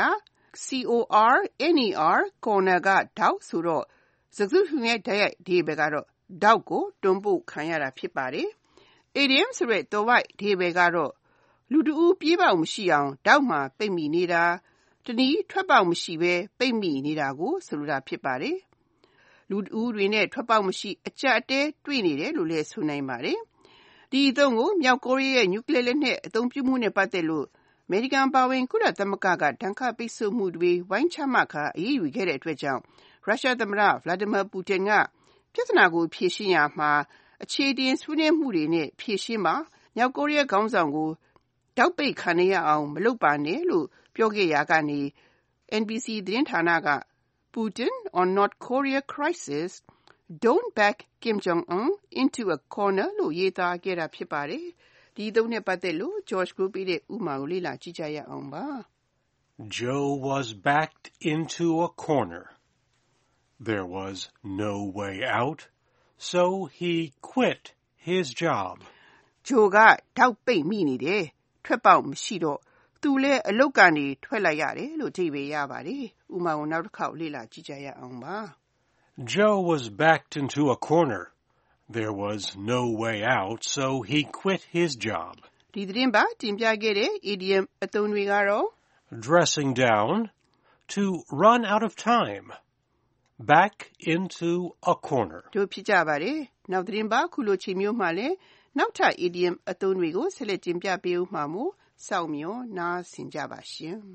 corner ကထောက်ဆိုတော့စကားစုရဲ့တိုက်ရိုက်အဓိပ္ပာယ်ကတော့ထောက်ကိုတွန်းပို့ခံရတာဖြစ်ပါတယ်။ idiom ဆိုတဲ့သွယ်ဝိုက်အဓိပ္ပာယ်ကတော့လူတဦးပြေးပေါက်မရှိအောင်ထောက်မှာပိတ်မိနေတာတနည်းထွက်ပေါက်မရှိဘဲပိတ်မိနေတာကိုဆိုလိုတာဖြစ်ပါတယ်။လူတဦးတွေနဲ့ထွက်ပေါက်မရှိအကြက်အတဲတွေ့နေတယ်လို့လည်းဆိုနိုင်ပါတယ်။ဒီအသုံးကိုမြောက်ကိုရီးယားရဲ့နျူကလ িয়ার လက်နက်အသုံးပြုမှုနဲ့ပတ်သက်လို့အမေရိကန်ပါဝင်ကုလသမဂ္ဂကဒဏ်ခတ်ပိတ်ဆို့မှုတွေဝိုင်းချမှတ်ခါအရေးယူခဲ့တဲ့အတွက်ကြောင့်ရုရှားသမ္မတ Vladimir Putin ကပြဿနာကိုဖြေရှင်းရာမှာအခြေတင်ဆွေးနွေးမှုတွေနဲ့ဖြေရှင်းမှာမြောက်ကိုရီးယားခေါင်းဆောင်ကိုတောက်ပိတ်ခံရအောင်မလုပ်ပါနဲ့လို့ပြောခဲ့ရာကနေ NBC သတင်းဌာနက Putin on North Korea crisis don't back Kim Jong-un into a corner လို့ရေးသားခဲ့တာဖြစ်ပါတယ်။ဒီသုံးနဲ့ပတ်သက်လို့ George Group ရဲ့ဥပမာကိုလေ့လာကြည့်ကြရအောင်ပါ။ Joe was backed into a corner. There was no way out, so he quit his job. Joe ကတောက်ပိတ်မိနေတယ်။ထွက်ပေါက်မရှိတော့သူလည်းအလုပ်ကနေထွက်လိုက်ရတယ်လို့အဓိပ္ပာယ်ရပါတယ်။ဥပမာကိုနောက်တစ်ခေါက်လေ့လာကြည့်ကြရအောင်ပါ။ Joe was backed into a corner. There was no way out, so he quit his job. ဒီသတင်းပါတင်ပြခဲ့တဲ့ idiom အသုံးတွေကတော့ dressing down, to run out of time, back into a corner. တို့ဖြစ်ကြပါတယ်။နောက်သတင်းပါခုလိုချိန်မျိုးမှလည်းနောက်ထပ် idiom အသုံးတွေကိုဆက်လက်တင်ပြပေးဦးမှာမို့စောင့်မျှော်နားဆင်ကြပါရှင်။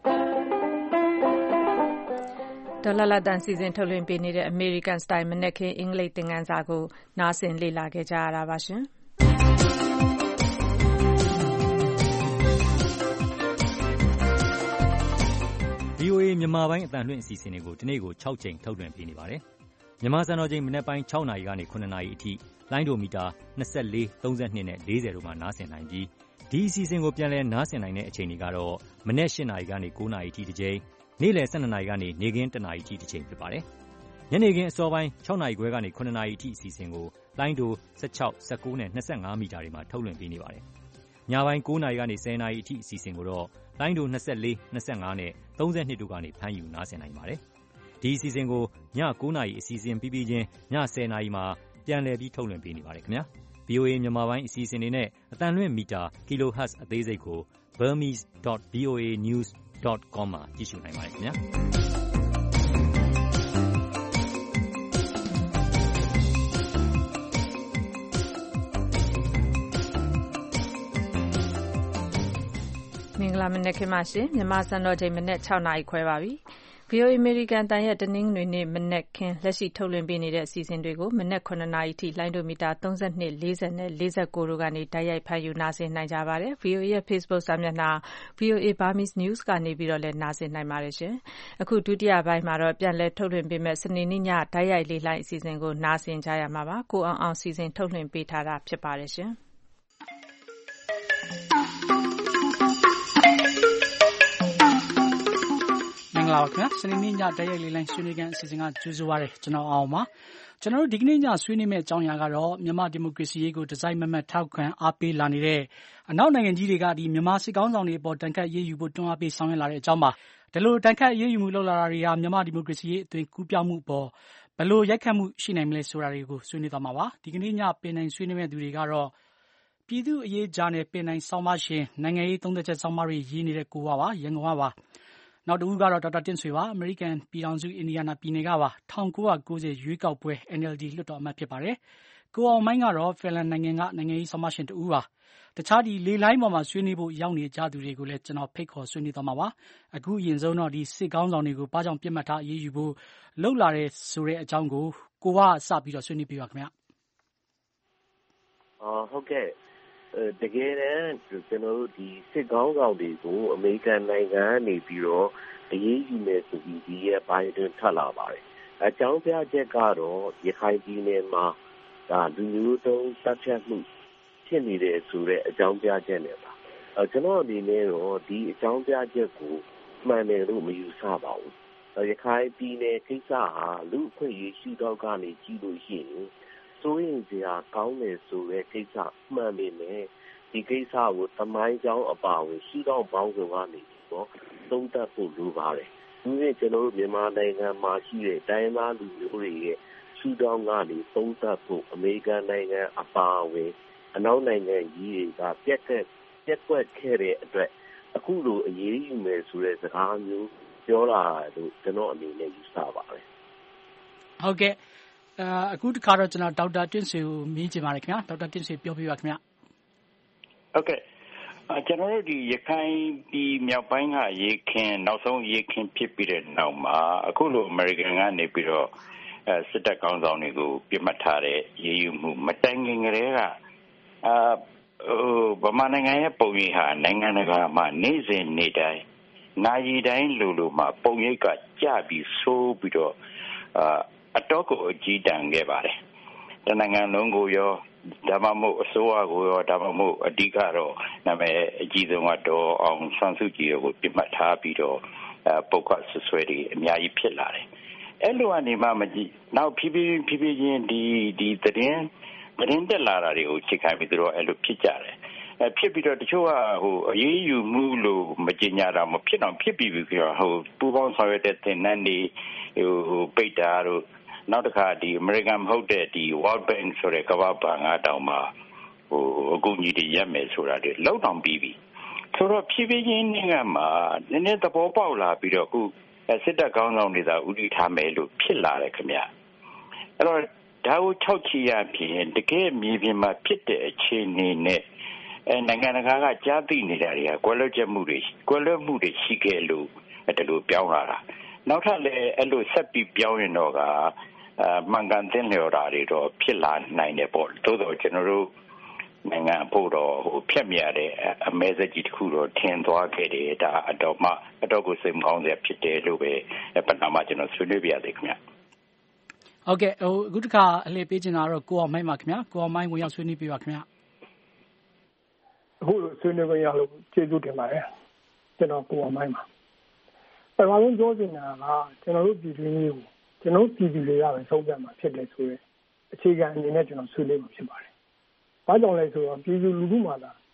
ဒေါ်လာလာတန်စီစဉ်ထုတ်လွှင့်ပေးနေတဲ့ American Style မနက်ခင်းအင်္ဂလိပ်သင်ခန်းစာကိုနားဆင်လေ့လာခဲ့ကြရတာပါရှင်။ VOA မြန်မာပိုင်းအသံလွှင့်အစီအစဉ်တွေကိုဒီနေ့ကို6ချိန်ထုတ်လွှင့်ပေးနေပါတယ်။မြန်မာစံတော်ချိန်မနက်ပိုင်း6နာရီကနေ9နာရီအထိလိုင်းဒိုမီတာ24 32နဲ့40တို့မှာနားဆင်နိုင်ပြီးဒီအစီအစဉ်ကိုပြန်လည်နားဆင်နိုင်တဲ့အချိန်တွေကတော့မနက်8နာရီကနေ9နာရီအထိတစ်ချိန်နေ့လယ်12နာရီကနေနေ့ခင်း1နာရီအထိတစ်ချိန်ဖြစ်ပါတယ်။ညနေခင်းအစောပိုင်း6နာရီခွဲကနေ9နာရီအထိအစီအစဉ်ကိုလိုင်းဒို16 19နဲ့25မီတာတွေမှာထုတ်လွှင့်ပေးနေပါတယ်။ညပိုင်း9 နာရီကနေ10 နာရီအထိအစီအစဉ်ကိုတော့လိုင်းဒို24, 25နဲ့32တို့ကနေဖမ်းယူနားဆင်နိုင်ပါတယ်။ဒီအစီအစဉ်ကိုည9 နာရီအစီအစဉ်ပြီးပြီးချင်းည10 နာရီမှာပြန်လည်ပြီးထုတ်လွှင့်ပေးနေပါတယ်ခင်ဗျာ။ VOA မြန်မာပိုင်းအစီအစဉ်တွေနဲ့အသံလွှင့်မီတာ kilohertz အသေးစိတ်ကို burmese.voanews.com မှာကြည့်ရှုနိုင်ပါတယ်ခင်ဗျာ။မင်္ဂလာမနက်ခင်းပါရှင်မြန်မာစံတော်ချိန်မနက်6 နာရီခွဲပါပြီ VOA American တန်ရဲ့တနင်္ဂနွေနေ့မနက်ခင်းလက်ရှိထုတ်လွှင့်ပေးနေတဲ့အစီအစဉ်တွေကိုမနက်9 နာရီထိလိုင်းဒိုမီတာ32 40နဲ့49တို့ကနေတိုက်ရိုက်ဖမ်းယူနားဆင်နိုင်ကြပါတယ် VOA ရဲ့ Facebook စာမျက်နှာ VOA Burmese News ကနေပြီးတော့လည်းနားဆင်နိုင်ပါတယ်ရှင်အခုဒုတိယပိုင်းမှာတော့ပြန်လည်ထုတ်လွှင့်ပေးမဲ့စနေနေ့ညတိုက်ရိုက်လေးလိုင်းအစီအစဉ်ကိုနားဆင်ကြရမှာပါကိုအောင်စီစဉ်ထုတ်လွှင့်ပေးထားတာဖြစ်ပါတယ်ရှင်မင်္ဂလာပါခင်ဗျာစနေနေ့ညတိုက်ရိုက်လေးလိုင်းဆွေးနွေးခန်းအစီအစဉ်ကကြိုဆိုပါရစေကျွန်တော်အောင်ပါကျွန်တော်တို့ဒီကနေ့ညဆွေးနွေးမယ့်အကြောင်းအရာကတော့မြန်မာဒီမိုကရေစီရေးကိုဒီဇိုင်းမမတ်ထောက်ခံအားပေးလာနေတဲ့အနောက်နိုင်ငံကြီးတွေကဒီမြန်မာစစ်ကောင်းဆောင်တွေအပေါ်တန်ခတ်ရေးယူဖို့တွန်းအားပေးဆောင်ရွက်လာတဲ့အကြောင်းပါဒီလိုတန်ခတ်ရေးယူမှုလုပ်လာတာတွေဟာမြန်မာဒီမိုကရေစီရေးအသွင်ကူးပြောင်းမှုအပေါ်ဘယ်လိုရိုက်ခတ်မှုရှိနိုင်မလဲဆိုတာတွေကိုဆွေးနွေးသွားမှာပါဒီကနေ့ညပင်နိုင်ဆွေးနွေးမယ့်သူတွေကတော့ပြည်သူ့အရေးဂျာနယ်ပင်နိုင်ဆောင်းပါရှင်နိုင်ငံရေးသုံးသက်ချက်ဆောင်းပါတွေရေးနေတဲ့ကိုဝါပါရန်ကုန်ကပါနောက်တစ်ဦးကတော့ဒေါက်တာတင့်ဆွေပါအမေရိကန်ပြည်ထောင်စုအင်ဒီယာနာပြည်နယ်ကပါ1990ရွေးကောက်ပွဲ NLD လွှတ်တော်အမတ်ဖြစ်ပါတယ်ကိုအောင်မိုင်းကတော့ဖင်လန်နိုင်ငံကနိုင်ငံရေးဆောင်းပါရှင်တူဦးပါတခြားဒီလေလိုင်းပေါ်မှာဆွေးနွေးဖို့ရောက်နေကြသူတွေကိုလည်းကျွန်တော်ဖိတ်ခေါ်ဆွေးနွေးသွားမှာပါအခုအရင်ဆုံးတော့ဒီစစ်ကောင်းဆောင်တွေကိုဘာကြောင့်ပြစ်မှတ်ထားအရေးယူဖို့လှုပ်လာတဲ့ဆိုတဲ့အကြောင်းကိုကိုကစပြီးတော့ဆွေးနွေးပြပါခင်ဗျဟုတ်ကဲ့တကယ်တမ်းကျွန်တော်တို့ဒီစစ်ကောင်းဆောင်တွေကိုအမေရိကန်နိုင်ငံကနေပြီးတော့အရေးယူမယ်ဆိုပြီးဒီရဲ့ဘိုင်ဒန်ထွက်လာပါတယ်အကြောင်းပြချက်ကတော့ရခိုင်ပြည်နယ်မှာဒါလူမျိုးတုံးတပ်ဖြတ်မှုဖြစ်နေတယ်ဆိုတဲ့အကြောင်းပြချက်နဲ့ပါကျွန်တော်အနေနဲ့တော့ဒီအကြောင်းပြချက်ကိုမှန်တယ်လို့မယူဆပါဘူးရခိုင်ပြည်နယ်ကိစ္စဟာလူ့အခွင့်အရေးရှုထောင့်ကနေကြည့်လို့ရှိရင်စိုးရင်စရာကောင်းတယ်ဆိုတဲ့ကိစ္စမှန်ပေမဲ့ဒီကိစ္စကိုသမိုင်းကြောင်းအပါအဝင်ရှုထောင့်ပေါင်းစုံကနေတော့သုံးသပ်ဖို့လိုပါတယ်။ဒီနေ့ကျွန်တော်တို့မြန်မာနိုင်ငံမှာရှိတဲ့တိုင်းသားလူမျိုးတွေရဲ့ရှုထောင့်ကနေသုံးသပ်ဖို့အမေရိကန်နိုင်ငံအပါအဝင်အနောက်နိုင်ငံကြီးတွေကပြက်ကွက်ခဲ့တဲ့အတွက်အခုလိုအရေးယူမယ်ဆိုတဲ့စကားမျိုးပြောလာလို့ကျွန်တော်အနေနဲ့ယူဆပါတယ်။ဟုတ်ကဲ့အခုတစ်ခါတော့ကျွန်တော်ဒေါက်တာတင့်ဆွေကိုမေးချင်ပါတယ်ခင်ဗျာဒေါက်တာတင့်ဆွေပြောပြပါခင်ဗျာဟုတ်ကဲ့ကျွန်တော်တို့ဒီရခိုင်ပြည်မြောက်ပိုင်းကရေခင်နောက်ဆုံးရေခင်ဖြစ်ပြီးတဲ့နောက်မှာအခုလိုအမေရိကန်ကနေပြီးတော့စစ်တပ်ကောင်းဆောင်တွေကိုပြစ်မှတ်ထားတဲ့ရေးယူမှုမတိုင်ခင်ကတည်းကဗမာနိုင်ငံရဲ့ပုံရိပ်ဟာနိုင်ငံတကာမှာနေ့စဉ်နေ့တိုင်းနိုင်ရီတိုင်းလိုမှပုံရိပ်ကကျပြီးဆိုးပြီးတော့အတော့ကိုအကြီးတန်းခဲ့ပါတယ်တနိုင်ငံလုံးကိုရောဒါမှမဟုတ်အစိုးရကိုရောဒါမှမဟုတ်အဓိကတော့နာမည်အကြီးဆုံးကတော့အောင်ဆန်းစုကြည်ကိုပြစ်မှတ်ထားပြီးတော့ပုတ်ခတ်ဆွဆွဲတွေအများကြီးဖြစ်လာတယ်အဲ့လိုအနေမှမကြည့်နောက်ဖြည်းဖြည်းချင်းဒီသတင်းတက်လာတာတွေကိုချိန်ခိုင်းပြီးတော့အဲ့လိုဖြစ်ကြတယ်ဖြစ်ပြီးတော့တချို့ကအရေးယူမှုလို့မကြေညာတာမဖြစ်တော့ဖြစ်ပြီးပြီးတော့ပူပေါင်းဆောင်ရွက်တဲ့သင်တန်းတွေပိတ်တာတို့နောက်တစ်ခါဒီ American မဟုတ်တဲ့ဒီ World Bank ဆိုတဲ့ကမ္ဘာ့ဘဏ်ကတောင်မှအကူအညီတွေရက်မယ်ဆိုတာတွေလောက်တောင်ပြီးပြီဆိုတော့ဖြည်းဖြည်းချင်းနိုင်ငံမှာနည်းနည်းသဘောပေါက်လာပြီးတော့အခုစစ်တပ်ကောင်းဆောင်တွေသာဥတီထားမယ်လို့ဖြစ်လာတယ်ခင်ဗျအဲ့တော့ဒါကို၆ချီရပြင်တကယ်မြေပြင်မှာဖြစ်တဲ့အခြေအနေနဲ့နိုင်ငံတကာကကြားသိနေတာတွေကကွဲလွဲမှုတွေရှိခဲ့လို့ဒီလိုပြောင်းလာတာနောက်ထပ်လည်းအဲ့လိုဆက်ပြီးပြောင်းရင်တော့မှန်ကန်တဲ့လျော်တာတွေတော့ဖြစ်လာနိုင်တယ်ပေါ့သို့တော့ကျွန်တော်တို့နိုင်ငံဖို့တော့ဖြတ်မြရတဲ့အမဲစကြီးတစ်ခုတော့ထင်သွားခဲ့တယ်ဒါအတော့ကိုစိတ်မကောင်းစရာဖြစ်တယ်လို့ပဲပထမကျွန်တော်ဆွေးနွေးပြရသေးခင်ဗျဟုတ်ကဲ့အခုတစ်ခါအလှည့်ပေးချင်တာတော့ကိုအောင်မိုင်းပါခင်ဗျကိုအောင်မိုင်းဝင်ရောက်ဆွေးနွေးပြပါခင်ဗျအခုဆွေးနွေးခွင့်ရလို့ကျေးဇူးတင်ပါတယ်ကျွန်တော်ကိုအောင်မိုင်းပါပထမဆုံးပြောချင်တာကကျွန်တော်တို့ပြည်တွင်းရေးကိုကျွန်တော်ပြည်သူတွေကပဲဆုံးဖြတ်မှာဖြစ်တယ်ဆိုရဲအခြေခံအနေနဲ့ကျွန်တော်ဆွေးနွေးမှာဖြစ်ပါတယ်။ဘာကြောင့်လဲဆိုတော့ပြည်သူလူထုမှာ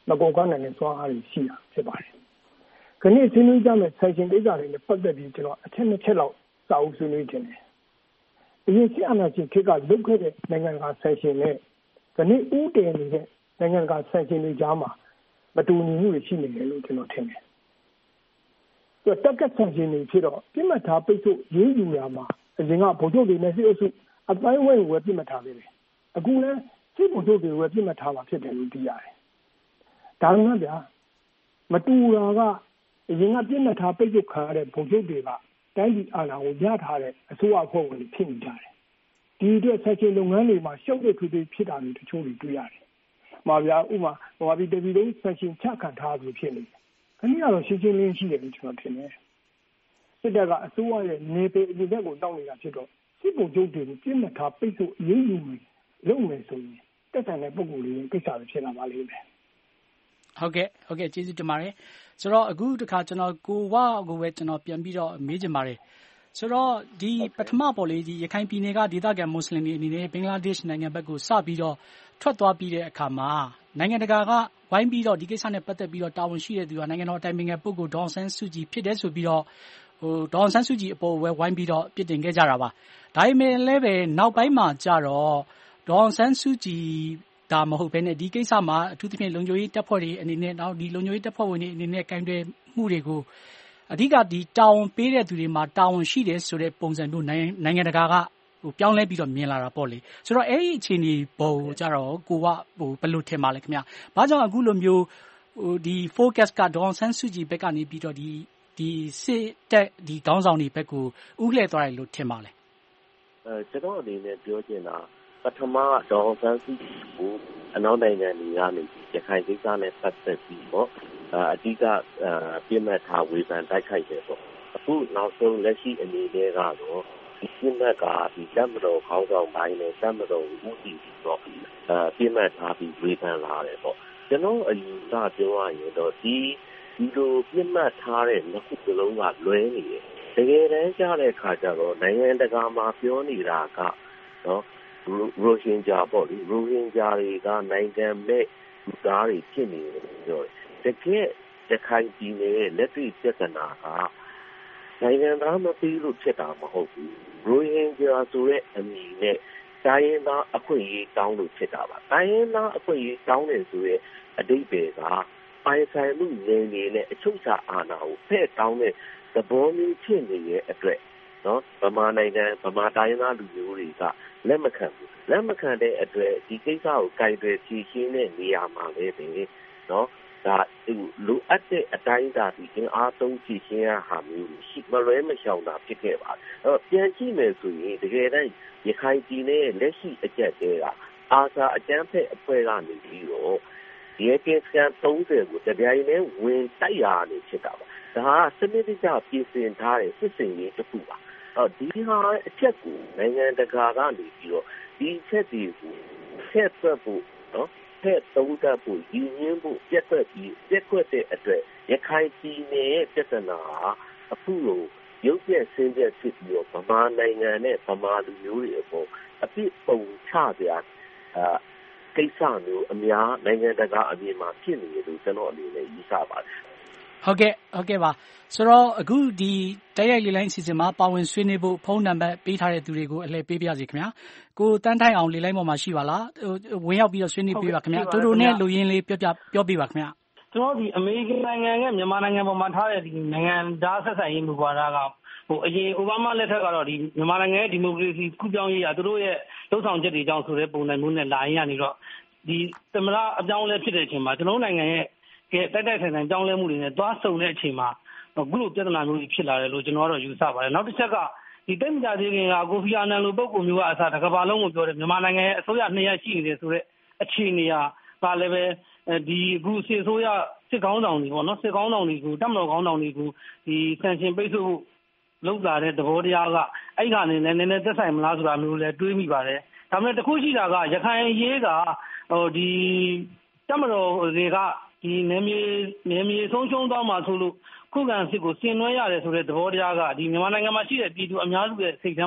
မကုန်ကားနိုင်တဲ့စွမ်းအားတွေရှိတာဖြစ်ပါတယ်။ခဏဆွေးနွေးကြမယ့် sanction ကိစ္စတွေနဲ့ပတ်သက်ပြီးကျွန်တော်အချက်2ချက်လောက်စာအုပ်ဆွေးနွေးခြင်းတယ်။အရင်စစ်အာဏာရှင်ခေတ်ကလုပ်ခဲ့တဲ့နိုင်ငံတကာ sanction နဲ့ခဏဥတည်နေတဲ့နိုင်ငံတကာ sanction တွေကြားမှာမတူညီမှုတွေရှိနေတယ်လို့ကျွန်တော်ထင်တယ်။တက်ကက် sanction တွေဖြစ်တော့ပြစ်မှတ်ထားပိတ်ဆို့ရေးယူရမှာအရင်ကဗိုလ်ချုပ်တွေနဲ့စစ်အုပ်စုအတိုင်းဝဲဝယ်ပြစ်မှတ်ထားခဲ့တယ်။အခုလည်းစစ်ဗိုလ်ချုပ်တွေဝယ်ပြစ်မှတ်ထားမှာဖြစ်တယ်လို့သိရတယ်။ဒါမှမဟုတ်ဗျာမတူတာကအရင်ကပြစ်မှတ်ထားပိတ်ဆို့ခံရတဲ့ဗိုလ်ချုပ်တွေကတိုင်းပြည်အာဏာကိုရထားတဲ့အစိုးရအဖွဲ့ဝင်တွေဖြစ်နေကြတယ်။ဒီအတွက်ဆက်ချင်းလုပ်ငန်းတွေမှာရှုပ်တဲ့ထွေးထွေးဖြစ်တာတွေတချို့တွေတွေ့ရတယ်။မှာဗျာဥမာဟိုတပြည်လုံးဆက်ချင်းချခံထားပြီးဖြစ်နေတယ်။ခဏကတော့ရှင်းရှင်းလင်းရှိတယ်လို့ကျွန်တော်ထင်တယ်။စစ်တပ်ကအစိုးရရဲ့နေပေအပြင်ဘက်ကိုတောင်းနေတာဖြစ်တော့စစ်ဗိုလ်ချုပ်တွေကိုပြစ်မှတ်ထားပိတ်ဆို့အရေးယူလုပ်မယ်ဆိုရင်တက်ဆိုင်တဲ့ပုံစံတွေကိစ္စတွေဖြစ်လာပါလိမ့်မယ်ဟုတ်ကဲ့ကျေးဇူးတင်ပါတယ်ဆိုတော့အခုတခါကျွန်တော်ကိုဝကိုပဲကျွန်တော်ပြန်ပြီးတော့မေးချင်ပါတယ်ဆိုတော့ဒီပထမပေါ်လေဒီရခိုင်ပြည်နယ်ကဒေသခံမွတ်စလင်တွေအနေနဲ့ဘင်္ဂလားဒေ့ရှ်နိုင်ငံဘက်ကိုစပြီးတော့ထွက်သွားပြီးတဲ့အခါမှာနိုင်ငံတကာကဝိုင်းပြီးတော့ဒီကိစ္စနဲ့ပတ်သက်ပြီးတော့တာဝန်ရှိတဲ့သူကနိုင်ငံတော်အတိုင်ပင်ခံပုဂ္ဂိုလ်ဒေါ်အောင်ဆန်းစုကြည်ဖြစ်တဲ့ဆိုပြီးတော့ဒေါ်အောင်ဆန်းစုကြည်အပေါ်ဝိုင်းပြီးတော့ပြစ်တင်ခဲ့ကြတာပါဒါပေမဲ့လည်းပဲနောက်ပိုင်းမှာကြတော့ဒေါ်အောင်ဆန်းစုကြည်ဒါမဟုတ်ဘဲနဲ့ဒီကိစ္စမှာအထူးသဖြင့်လုံခြုံရေးတပ်ဖွဲ့တွေအနေနဲ့နောက်ဒီလုံခြုံရေးတပ်ဖွဲ့ဝင်တွေအနေနဲ့ကင်တွယ်မှုတွေကိုအဓိကဒီတာဝန်ပေးတဲ့သူတွေမှာတာဝန်ရှိတယ်ဆိုတဲ့ပုံစံမျိုးနိုင်ငံတကာကပြောင်းလဲပြီးတော့မြင်လာတာပေါ့လေဆိုတော့အဲ့ဒီအခြေအနေပုံကြတော့ကိုကဘယ်လိုထင်ပါလဲခင်ဗျာဘာကြောင့်အခုလိုမျိုးဒီ focus ကဒေါ်အောင်ဆန်းစုကြည်ဘက်ကနေပြီးတော့ဒီစစ်တပ်ဒီခေါင်းဆောင်တွေဘက်ကိုဥလှည့်သွားတယ်လို့ထင်ပါလဲကျွန်တော်အနေနဲ့ပြောချင်တာပထမဒေါ်အောင်ဆန်းစုကြည်ကိုအနောက်နိုင်ငံတွေကနေရခိုင်ကိစ္စနဲ့ပတ်သက်ပြီးတော့အဓိကပြစ်မှတ်ထားဝေဖန်တိုက်ခိုက်တယ်ပေါ့အခုနောက်ဆုံးလက်ရှိအနေနဲ့ကတော့ဒီပြစ်မှတ်ကဒီတပ်မတော်ခေါင်းဆောင်ပိုင်းနဲ့တပ်မတော်ဦးစီးပြီးတော့ပြစ်မှတ်ထားပြီးဝေဖန်လာတယ်ပေါ့ကျွန်တော်အယူဆပြောရရင်တော့ဒီလိုပြစ်မှတ်ထားတဲ့နှစ်ခုစလုံးကလွဲနေတယ်တကယ်တမ်းကြားတဲ့အခါကျတော့နိုင်ငံတကာမှာပြောနေတာကနော်ရိုဟင်ဂျာပေါ့လေရိုဟင်ဂျာတွေကနိုင်ငံမဲ့လူသားတွေဖြစ်နေတယ်ပြောတယ်တကယ်ရခိုင်ပြည်နယ်ရဲ့လက်တွေ့ပြဿနာကနိုင်ငံသားမပြီးလို့ဖြစ်တာမဟုတ်ဘူးရိုဟင်ဂျာဆိုတဲ့အမည်နဲ့တိုင်းရင်းသားအခွင့်အရေးတောင်းလို့ဖြစ်တာပါတိုင်းရင်းသားအခွင့်အရေးတောင်းတယ်ဆိုရဲ့အဓိပ္ပာယ်ကပိုင်ဆိုင်မှုငြိမ်နေတဲ့အချုပ်အခြာအာဏာကိုဖဲ့တောင်းတဲ့သဘောမျိုးဖြစ်နေတဲ့အတွက်နော်ဗမာနိုင်ငံဗမာတိုင်းရင်းသားလူမျိုးတွေကလက်မခံဘူးလက်မခံတဲ့အတွက်ဒီကိစ္စကိုကြိုက်တယ်ဖြေရှင်းတဲ့နေရာမှာလည်းပဲနော်ဒါလိုအပ်တဲ့အတိုင်းအတာဒီအင်အားသုံးဖြေရှင်းရဟာမျိုးရှိမလွဲမရှောင်တာဖြစ်ခဲ့ပါတယ်အဲ့တော့ပြန်ကြည့်မယ်ဆိုရင်တကယ်တမ်းရခိုင်ပြည်နယ်ရဲ့လက်ရှိအကျပ်တဲကအာသာအကြမ်းဖက်အဖွဲ့ကနေပြီးတော့ရဲကင်းစကန်30ကိုတပြိုင်တည်းဝင်တိုက်ရနေဖြစ်တာပါဒါကစနစ်တကျပြင်ဆင်ထားတဲ့စစ်စင်ရေးတစ်ခုပါဒီဟာအချက်ကိုနိုင်ငံတကာကနေပြီးတော့ဒီချက်တွေကိုဖက်သွက်ဖို့နော်ဖက်သုံးသပ်ဖို့ရည်ရင်းဖို့ပြက်ကွက်တဲ့အတွက်ရခိုင်ပြည်နယ်ရဲ့ပြဿနာအခုလိုရုပ်ပြက်ဆင်းပြက်ဖြစ်ပြီးတော့ဗမာနိုင်ငံနဲ့ဗမာလူမျိုးတွေအပေါ်အပြစ်ပုံချပြကိစ္စမျိုးအများနိုင်ငံတကာအမြင်မှာဖြစ်နေတယ်လို့ကျွန်တော်အနေနဲ့ယူဆပါတယ်ဟုတ်ကဲ့ပါဆိုတော့အခုဒီတိုက်ရိုက်လေလိုင်းအစီအစဉ်မှာပါဝင်ဆွေးနွေးဖို့ဖုန်းနံပါတ်ပေးထားတဲ့သူတွေကိုအလှည့်ပေးပါရစေခင်ဗျာကိုတန်းထိုင်အောင်လေလိုင်းပေါ်မှာရှိပါလားဝင်ရောက်ပြီးတော့ဆွေးနွေးပေးပါခင်ဗျာတို့နဲ့လူရင်းလေးပြောပြပါခင်ဗျာကျွန်တော်ဒီအမေရိကန်နိုင်ငံနဲ့မြန်မာနိုင်ငံပေါ်မှာထားတဲ့ဒီနိုင်ငံသားဆက်ဆံရေးမူဝါဒကအရင်အိုဘားမားလက်ထက်ကတော့ဒီမြန်မာနိုင်ငံရဲ့ဒီမိုကရေစီကူးပြောင်းရေးကသူတို့ရဲ့လှုပ်ဆောင်ချက်တွေကြောင့်ဆိုတဲ့ပုံစံမျိုးနဲ့လာရင်ရနေတော့ဒီသမရအပြောင်းလဲဖြစ်တဲ့အချိန်မှာကျွန်တော်နိုင်ငံရဲ့တိုက်ဆိုင်ကြောင်းလဲမှုတွေနဲ့သွားဆုံတဲ့အချိန်မှာအခုလိုပြဿနာမျိုးတွေဖြစ်လာတယ်လို့ကျွန်တော်ကတော့ယူဆပါတယ်နောက်တစ်ချက်ကဒီတိတ်မကြသေးခင်ကကိုဖီအာနန်လိုပုဂ္ဂိုလ်မျိုးကအစားတစ်ကမ္ဘာလုံးကိုပြောတယ်မြန်မာနိုင်ငံရဲ့အစိုးရ2ရပ်ရှိနေတယ်ဆိုတော့အခြေအနေကလည်းပဲဒီအခုစစ်အစိုးရစစ်ကောင်းဆောင်တွေပေါ့နော်စစ်ကောင်းဆောင်တွေကိုတပ်မတော်ကောင်းဆောင်တွေကိုဒီဆန်ရှင်ပိတ်ဆို့လောက်လာတဲ့သဘောတရားကအဲ့ကနေလည်းနည်းနည်းသက်ဆိုင်မလားဆိုတာမျိုးလည်းတွေးမိပါတယ်ဒါပေမဲ့တခုရှိတာကရခိုင်ရေးကဒီတပ်မတော်တွေကဒီနယ်မြေဆုံးရှုံးသွားမှာဆိုလို့ခုခံစစ်ကိုဆင်နွှဲရတယ်ဆိုတဲ့သဘောတရားကဒီမြန်မာနိုင်ငံမှာရှိတဲ့ပြည်သူအများစုရဲ့စိတ်ထဲမှာ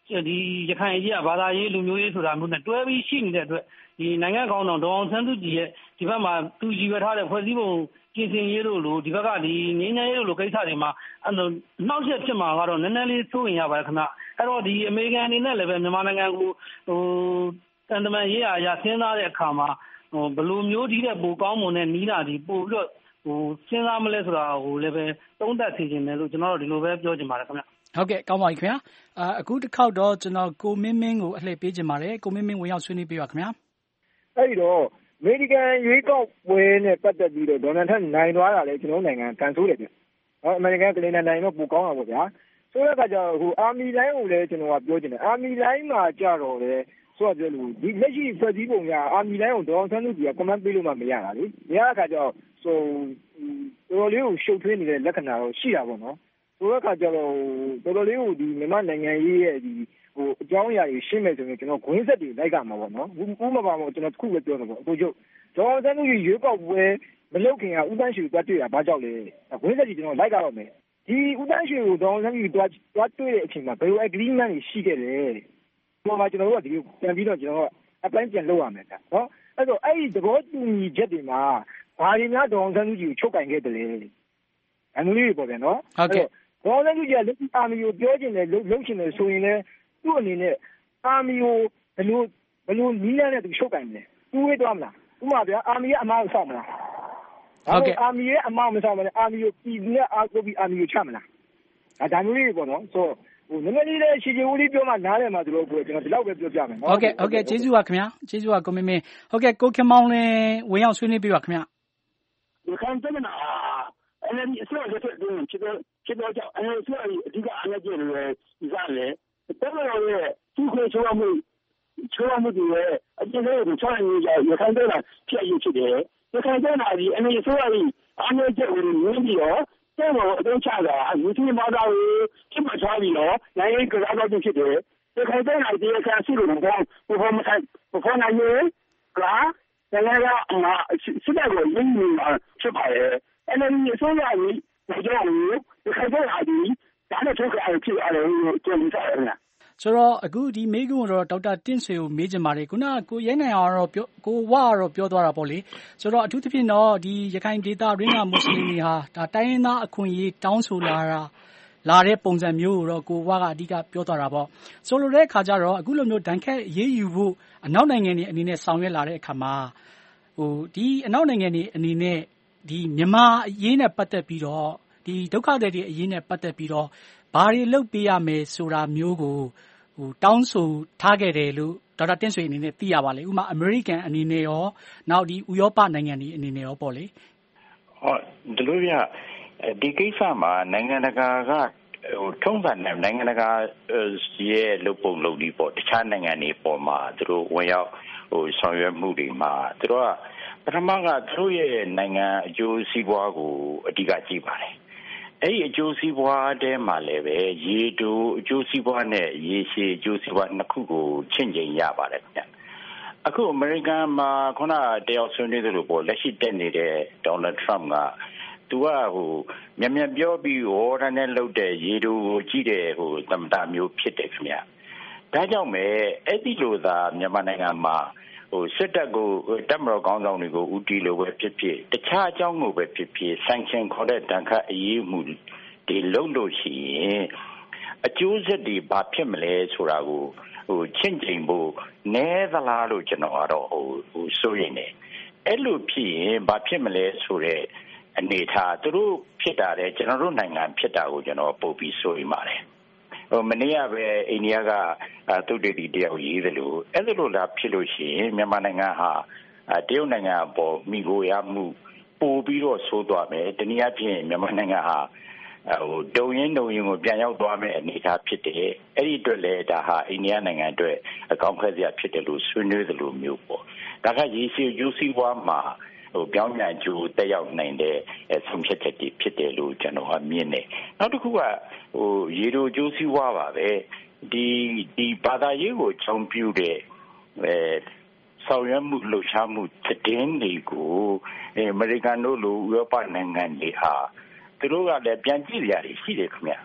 ဒီရခိုင်အရေးကဘာသာရေးလူမျိုးရေးဆိုတာမျိုးနဲ့တွဲပြီးရှိနေတဲ့အတွက်ဒီနိုင်ငံကောင်းတော်ဒေါအောင်ဆန်းစုကြည်ရဲ့ဒီဘက်မှာသူရည်ရွယ်ထားတဲ့ဖွဲ့စည်းပုံပြင်ဆင်ရေးတို့လို့ဒီဘက်ကဒီငြိမ်းချမ်းရေးတို့လိုကိစ္စတွေမှာနှောက်ယှက်ဖြစ်မှာကတော့နည်းနည်းလေးစိုးရင်ရပါတယ်ခင်ဗျအဲ့တော့ဒီအမေရိကန်အနေနဲ့လည်းပဲမြန်မာနိုင်ငံကိုတန်တမန်ရေးရာစဉ်းစားတဲ့အခါမှာဘယ်လိုမျိုးဒီတဲ့ပိုကောင်းမွန်တဲ့နီးလာဒီပို့ပြီးတော့စဉ်းစားမလဲဆိုတာကိုလည်းပဲသုံးသပ်သိချင်တယ်လို့ကျွန်တော်တို့ဒီလိုပဲပြောချင်ပါတယ်ခင်ဗျဟုတ်ကဲ့ကောင်းပါပြီခင်ဗျာအခုတစ်ခေါက်တော့ကျွန်တော်ကိုမင်းမင်းကိုအလှည့်ပေးချင်ပါတယ်ကိုမင်းမင်းဝင်ရောက်ဆွေးနွေးပေးပါခင်ဗျာအဲ့ဒီတော့အမေရိကန်ရွေးကောက်ပွဲနဲ့ပတ်သက်ပြီးတော့ဒေါ်နယ်ထရန့်နိုင်သွားတာလေကျွန်တော်နိုင်ငံကန်ဆိုးတယ်ဗျအမေရိကန်ကလေးနိုင်တော့ပိုကောင်းတာပေါ့ဗျာဆိုတဲ့အခါကျတော့ဟိုအာမီလိုင်းကိုလည်းကျွန်တော်ကပြောချင်တယ်အာမီလိုင်းမှာကြတော့လေဆိုတော့ပြောလို့ဒီလက်ရှိဖွဲ့စည်းပုံကအာမီလိုင်းကိုဒေါ်အောင်ဆန်းစုကြည်က comment ပေးလို့မှမရတာလေမရတဲ့အခါကျတော့ဆိုတော်လေးကိုရှုပ်ထွေးနေတဲ့လက္ခဏာတော့ရှိတာပေါ့နော်ဆိုတဲ့အခါကျတော့တော်တော်လေးကိုဒီမြန်မာနိုင်ငံရေးရဲ့ဒီဟိုအကြောင်းအရာတွေရှင်းမယ်ဆိုရင်ကျွန်တော်ဂွင်းဆက်တွေလိုက်ကမှာပေါ့နော်ဥပမာပေါ့ကျွန်တော်တစ်ခုပဲပြောတော့ပေါ့အခုကျဒေါ်အောင်ဆန်းစုကြည်ရွေးကောက်ပွဲမလုပ်ခင်ကဥပန်းရွှေတွားတွေ့တာဘာကြောက်လဲဂွင်းဆက်ကြီးကျွန်တော်လိုက်ကြတော့မယ်ဒီဥပန်းရွှေကိုဒေါ်အောင်ဆန်းစုကြည်တွားတွေ့တဲ့အချိန်မှာဘယ်လို agreement တွေရှိခဲ့လဲဒီမှာကျွန်တော်တို့ကဒီပြန်ပြီးတော့ကျွန်တော်က apply ပြန်လုပ်ရမယ်ဗျနော်အဲ့တော့အဲ့ဒီသဘောတူညီချက်တွေမှာဘာတွေများဒေါ်အောင်ဆန်းစုကြည်ကိုချုပ်ကင်ခဲ့တယ်လဲအမှုလေးပေါ့ဗျာနော်ဟုတ်ကဲ့ဒေါ်အောင်ဆန်းစုကြည်ကလက်ရှိအာမီကိုပြောချင်တယ်လုပ်ချင်တယ်ဆိုရင်လည်းသူ့အနေနဲ့အာမီကိုဘယ်လိုနီးလန်းနဲ့သူချုပ်ကင်တယ်သူဝေးသွားမလားဥပမာဗျာအာမီရဲ့အမားကိုစောင့်မလားဟုတ်ကဲ့အာမီရဲ့အမားမစောင့်မလဲအာမီကိုပြည်နဲ့အားကိုပြီးအာမီကိုချမလားဒါမျိုးလေးပေါ့နော်ဆိုဟိုနည်းနည်းလေးရှည်ရှည်ဦးလေးပြောမှနားလည်မှာဆိုတော့ကျွန်တော်ဒီလောက်ပဲပြောပြမယ်နော်ဟုတ်ကဲ့ကျေးဇူးပါခင်ဗျာကျေးဇူးပါကိုမင်းမင်းဟုတ်ကဲ့ကိုခင်မောင်လင်းဝင်ရောက်ဆွေးနွေးပေးပါခင်ဗျာဒီခံတဲ့နာအဲ့ဒီအစိုးရရဲ့အတွင်းဖြစ်တော့ကြောင့်အဲ့ဒီအစိုးရအဓိကအားနဲ့ကြည့်လို့ဒီကလည်းတော်တော်ရဲ့သူ့ကိုချိုးမှုတွေရဲ့အကျဉ်းတွေကိုချောင်းနေကြရခိုင်တဲ့နာဖြစ်ရဖြစ်တယ်ရခိုင်တဲ့နာဒီအဲ့ဒီအစိုးရကြီးအားနဲ့ကြည့်လို့ရင်းပြီးတော့တဲ့ဘောအတော့ချတာယူတီမာတာကိုဖြစ်မှချပြီးတော့နိုင်ငံကစားတော့ဖြစ်တယ်ရခိုင်တဲ့နာဒီကဆီလို့တော့ဘယ်မှာနိုင်ရလားနိုင်ငံကစစ်တပ်ကိုရင်းနေတာဖြစ်ပါရဲ့အဲ့ဒီအစိုးရကြီးကြောင့်ဒီခိုင်တဲ့ဟာဒီဒါနဲ့ထုတ်ကြဖြစ်ရတယ်လို့ပြောနေကြတယ်ဆိုတော့အခုဒီမေးခွန်းကိုတော့ဒေါက်တာတင့်ဆွေကိုမေးချင်ပါတယ်ခုနကကိုရဲနိုင်အောင်တော့ကိုဝါတော့ပြောသွားတာပေါ့လေဆိုတော့အထူးသဖြင့်တော့ဒီရခိုင်ဒေသရင်းကမွတ်စလင်တွေဟာဒါတိုင်းရင်းသားအခွင့်အရေးတောင်းဆိုလာတဲ့ပုံစံမျိုးကိုတော့ကိုဝါကအဓိကပြောသွားတာပေါ့ဆိုလိုတဲ့အခါကျတော့အခုလိုမျိုးဒဏ်ခတ်ရေးယူဖို့အနောက်နိုင်ငံတွေအနေနဲ့ဆောင်ရွက်လာတဲ့အခါမှာဒီအနောက်နိုင်ငံတွေအနေနဲ့ဒီမြန်မာအရေးနဲ့ပတ်သက်ပြီးတော့ဒီဒုက္ခသည်တွေအရေးနဲ့ပတ်သက်ပြီးတော့ဘာတွေလုပ်ပေးရမယ်ဆိုတာမျိုးကိုတောင်းဆိုထားခဲ့တယ်လို့ဒေါက်တာတင့်ဆွေအနေနဲ့သိရပါလေဥပမာအမေရိကန်အနေနဲ့ရောနောက်ဒီဥရောပနိုင်ငံတွေအနေနဲ့ရောပေါ့လေဟုတ်ဒီလိုပြဒီကိစ္စမှာနိုင်ငံတကာကထုံးစံနဲ့နိုင်ငံတကာရဲ့လုပ်ပုံလုပ်ပြီးပေါ့တခြားနိုင်ငံတွေပေါ်မှာသူတို့ဝင်ရောက်ဆောင်ရွက်မှုတွေမှာသူတို့ကပထမကသူတို့ရဲ့နိုင်ငံအကျိုးစီးပွားကိုအဓိကကြည့်ပါတယ်အဲ့ဒီအကျိုးစီးပွားတဲမှာလည်းပဲရေတိုအကျိုးစီးပွားနဲ့ရေရှည်အကျိုးစီးပွားနှစ်ခုကိုချင့်ချိန်ရပါတယ်ခင်ဗျအခုအမေရိကန်မှာခုနတယောက်ဆွေးနွေးသလိုပေါ့လက်ရှိတက်နေတဲ့ဒေါ်နယ်ထရမ့်ကသူကမြန်ပြောပြီးဟောတာနဲ့လုပ်တဲ့ရေတိုကိုကြည့်တဲ့သမ္မတမျိုးဖြစ်တယ်ခင်ဗျဒါကြောင့်ပဲအဲ့ဒီလိုသာမြန်မာနိုင်ငံမှာစစ်တပ်ကိုတပ်မတော်ကောင်းဆောင်တွေကိုဦးတည်လို့ပဲဖြစ်ဖြစ်တခြားအကြောင်းကိုပဲဖြစ်ဖြစ် sanction ခေါ်တဲ့တန်ခတ်အရေးမှုတွေလုပ်လို့ရှိရင်အကျိုးဆက်တွေဘာဖြစ်မလဲဆိုတာကိုချင့်ချိန်ဖို့နည်းသလားလို့ကျွန်တော်ကတော့စိုးရိမ်နေအဲ့လိုဖြစ်ရင်ဘာဖြစ်မလဲဆိုတဲ့အနေထားသူတို့ဖြစ်တာလေကျွန်တော်တို့နိုင်ငံဖြစ်တာကိုကျွန်တော်ပို့ပြီးစိုးရိမ်ပါတယ်မနေ့ကပဲအိန္ဒိယကသုတေသီတယောက်ရေးတယ်လို့အဲ့ဒါလိုလာဖြစ်လို့ရှိရင်မြန်မာနိုင်ငံဟာတရုတ်နိုင်ငံပေါ်မိကိုရမှုပို့ပြီးတော့ဆိုးသွားမယ်တနည်းအားဖြင့်မြန်မာနိုင်ငံဟာတုံရင်ကိုပြန်ရောက်သွားမယ်အနေအထားဖြစ်တယ်အဲ့ဒီအတွက်လည်းဒါဟာအိန္ဒိယနိုင်ငံအတွက်အကောင်းဖက်စရာဖြစ်တယ်လို့ဆွေးနွေးသလိုမျိုးပေါ့ဒါကရေရှည်ယူစီဘွားမှာပြောင်းပြန်ကျိုးတက်ရောက်နိုင်တဲ့ဆုံးဖြတ်ချက်တွေဖြစ်တယ်လို့ကျွန်တော်ကမြင်တယ်နောက်တစ်ခုကရေတိုကျိုးစီးပွားပါပဲဒီဘာသာရေးကိုချောင်းပြူတဲ့ဆောင်ရွက်မှုလှုပ်ရှားမှုသတင်းတွေကိုအမေရိကန်တို့လိုဥရောပနိုင်ငံတွေဟာသူတို့ကလည်းပြန်ကြည့်ကြရတယ်ရှိတယ်ခင်ဗျ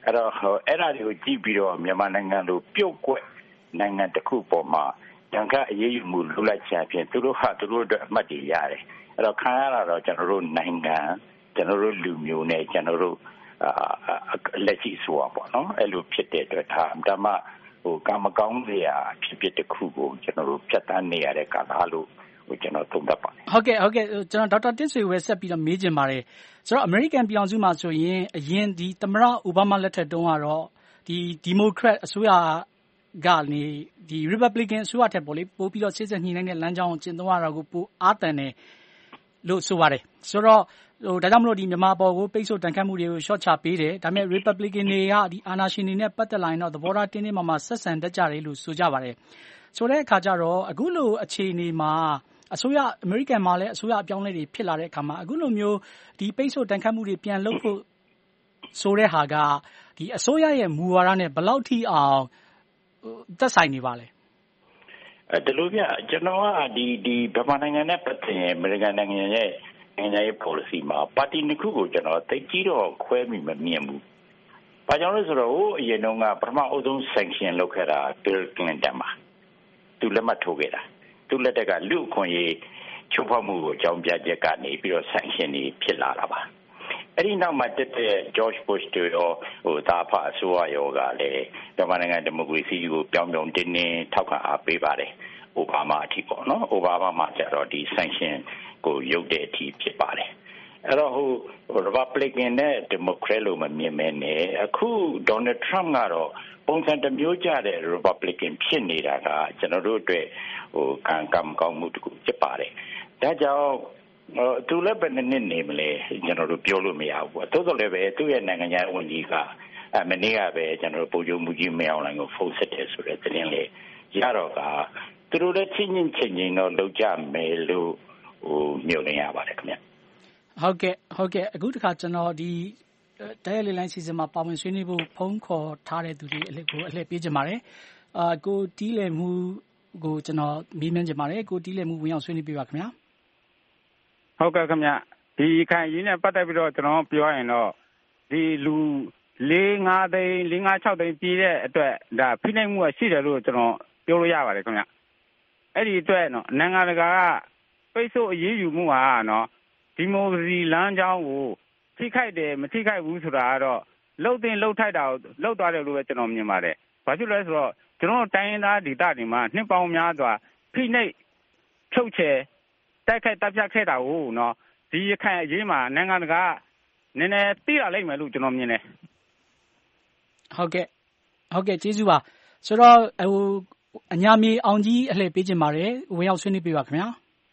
အဲ့ဒါတွေကိုကြည့်ပြီးတော့မြန်မာနိုင်ငံလိုပြုတ်ကွက်နိုင်ငံတစ်ခုပေါ်မှာတန်ခါအရေးယူမှုလုပ်လိုက်ချင်ဖြင့်သူတို့အတွက်အမှတ်တွေရတယ်အဲ့တော့ခံရတာတော့ကျွန်တော်တို့နိုင်ငံကျွန်တော်တို့လူမျိုးနဲ့ကျွန်တော်တို့လက်ရှိဆိုပါတော့အဲ့လိုဖြစ်တဲ့အတွက်ဒါမှကာမကောင်းစရာဖြစ်တစ်ခုကိုကျွန်တော်တို့ဖြတ်တန်းနေရတဲ့ကာလလို့ကျွန်တော်သုံးသပ်ပါတယ်ဟုတ်ကဲ့ကျွန်တော်ဒေါက်တာတင့်ဆွေဝဲဆက်ပြီးတော့မေးချင်ပါတယ်ဆိုတော့အမေရိကန်ပြည်အောင်စုမှာဆိုရင်အရင်ဒီသမ္မတအိုဘားမားလက်ထက်တုန်းကတော့ဒီမိုကရက်အစိုးရကနေဒီ Republican အစိုးရထက်ပိုပြီးတော့စစ်စစ်ညှိနှိုင်းတဲ့လမ်းကြောင်းကိုကျင့်သုံးရတာကိုပိုအားတန်တယ်လို့ဆိုပါတယ်ဆိုတော့ဒါကြောင့်မလို့ဒီမြန်မာပေါ်ကိုပိတ်ဆို့တန်ခတ်မှုတွေကိုရှော့ချပေးတယ်ဒါပေမဲ့ Republican တွေကဒီအာဏာရှင်တွေနဲ့ပတ်သက်လာရင်တော့သဘောထားတင်းတင်းမာမာဆက်ဆံတတ်ကြတယ်လို့ဆိုကြပါတယ်ဆိုတဲ့အခါကျတော့အခုလိုအခြေအနေမှာအမေရိကန်မှာလည်းအစိုးရအပြောင်းလဲတွေဖြစ်လာတဲ့အခါမှာအခုလိုမျိုးဒီပိတ်ဆို့တန်ခတ်မှုတွေပြန်လုပ်ဖို့ဆိုတဲ့ဟာကဒီအစိုးရရဲ့မူဝါဒနဲ့ဘယ်လောက်ထိအောင်သက်ဆိုင်နေပါလဲဒီလိုပြကျွန်တော်ကဒီဗမာနိုင်ငံနဲ့ပတ်သက်ရင်အမေရိကန်နိုင်ငံရဲ့နိုင်ငံရေး policy မှာပါတီနှစ်ခုကိုကျွန်တော်သိကြီးတော့ခွဲမိမမြင်ဘူး။ဘာကြောင့်လဲဆိုတော့အရင်တုန်းကပထမအဆုံး sanction လုပ်ခဲ့တာ Bill Clinton ပါ။သူလက်မှတ်ထိုးခဲ့တာ။သူလက်ထက်ကလူအခွင့်အရေးချိုးဖောက်မှုကိုအကြောင်းပြချက်ကနေပြီးတော့ sanction တွေဖြစ်လာတာပါ။အဲ့ဒီနောက်မှာတက်တဲ့ George Bush တို့ရောသာဖအစိုးရရောကလည်းမြန်မာနိုင်ငံဒီမိုကရေစီကိုပြောင်းတင်းထောက်ခံအားပေးပါတယ်။အိုဘားမားအထိပေါ့နော်။အိုဘားမားမှာကျတော့ဒီ sanction ကိုရုပ်တဲ့အထိဖြစ်ပါတယ်အဲ့တော့Republican နဲ့ Democrat လို့မမြင်မဲနဲ့အခု Donald Trump ကတော့ပုံစံတစ်မျိုးကြတဲ့ Republican ဖြစ်နေတာကကျွန်တော်တို့အတွက်ကံကောင်းမှုတခုဖြစ်ပါတယ်ဒါကြောင့်သူလည်းပဲနှစ်နေမလဲကျွန်တော်တို့ပြောလို့မရဘူးပေါ့သို့တော်လည်းပဲသူ့ရဲ့နိုင်ငံခြားဝန်ကြီးကမနေ့ကပဲကျွန်တော်တို့ပုံချုပ်မှုကြီးမအောင်လိုင်းကိုဖုန်းဆက်တယ်ဆိုတဲ့သတင်းလေးရတော့ကသူတို့လည်းချင်းချင်းတော့လုပ်ကြမယ်လို့မျိုးနေရပါတယ်ခင်ဗျဟုတ်ကဲ့အခုတခါကျွန်တော်ဒီတရားလေးလိုင်းစီစဉ်မှာပါဝင်ဆွေးနွေးဖို့ဖုန်းခေါ်ထားတဲ့သူတွေအလှည့်ပေးကြပါတယ်ကိုတီးလည်မှုကိုကျွန်တော်မေးမြန်းကြပါတယ်ကိုတီးလည်မှုဝင်အောင်ဆွေးနွေးပေးပါခင်ဗျာဟုတ်ကဲ့ခင်ဗျဒီခိုင်ကြီးနဲ့ပတ်သက်ပြီးတော့ကျွန်တော်ပြောရင်တော့ဒီလူ4-5 သိန်း4-5-6 သိန်းပြည်တဲ့အတွက်ဒါဖိနှိပ်မှုရှိတယ်လို့ကျွန်တော်ပြောလို့ရပါတယ်ခင်ဗျအဲ့ဒီအတွက်နော်နိုင်ငံတကာကပိတ်ဆို့အရေးယူမှုဟာနော်ဒီမိုကရေစီလမ်းကြောင်းကိုထိခိုက်တယ်မထိခိုက်ဘူးဆိုတာကတော့လှုပ်တင်လှုပ်ထိုက်တာကိုလှုပ်သွားတယ်လို့ပဲကျွန်တော်မြင်ပါတယ်။ဘာဖြစ်လဲဆိုတော့ကျွန်တော်တိုင်းရင်းသားဒေသတွေမှာနှစ်ပေါင်းများစွာဖိနှိပ်ချုပ်ချယ်တိုက်ခိုက်တပ်ဖြတ်ခဲ့တာကိုနော်ဒီရခိုင်အရေးမှာနိုင်ငံတကာနည်းနည်းသိရလိမ့်မယ်လို့ကျွန်တော်မြင်တယ်။ဟုတ်ကဲ့ကျေးဇူးပါဆိုတော့အညာမြေအောင်ကြီးအလှည့်ပေးခြင်းပါတယ်ဝင်ရောက်ဆွေးနွေးပေးပါခင်ဗျာ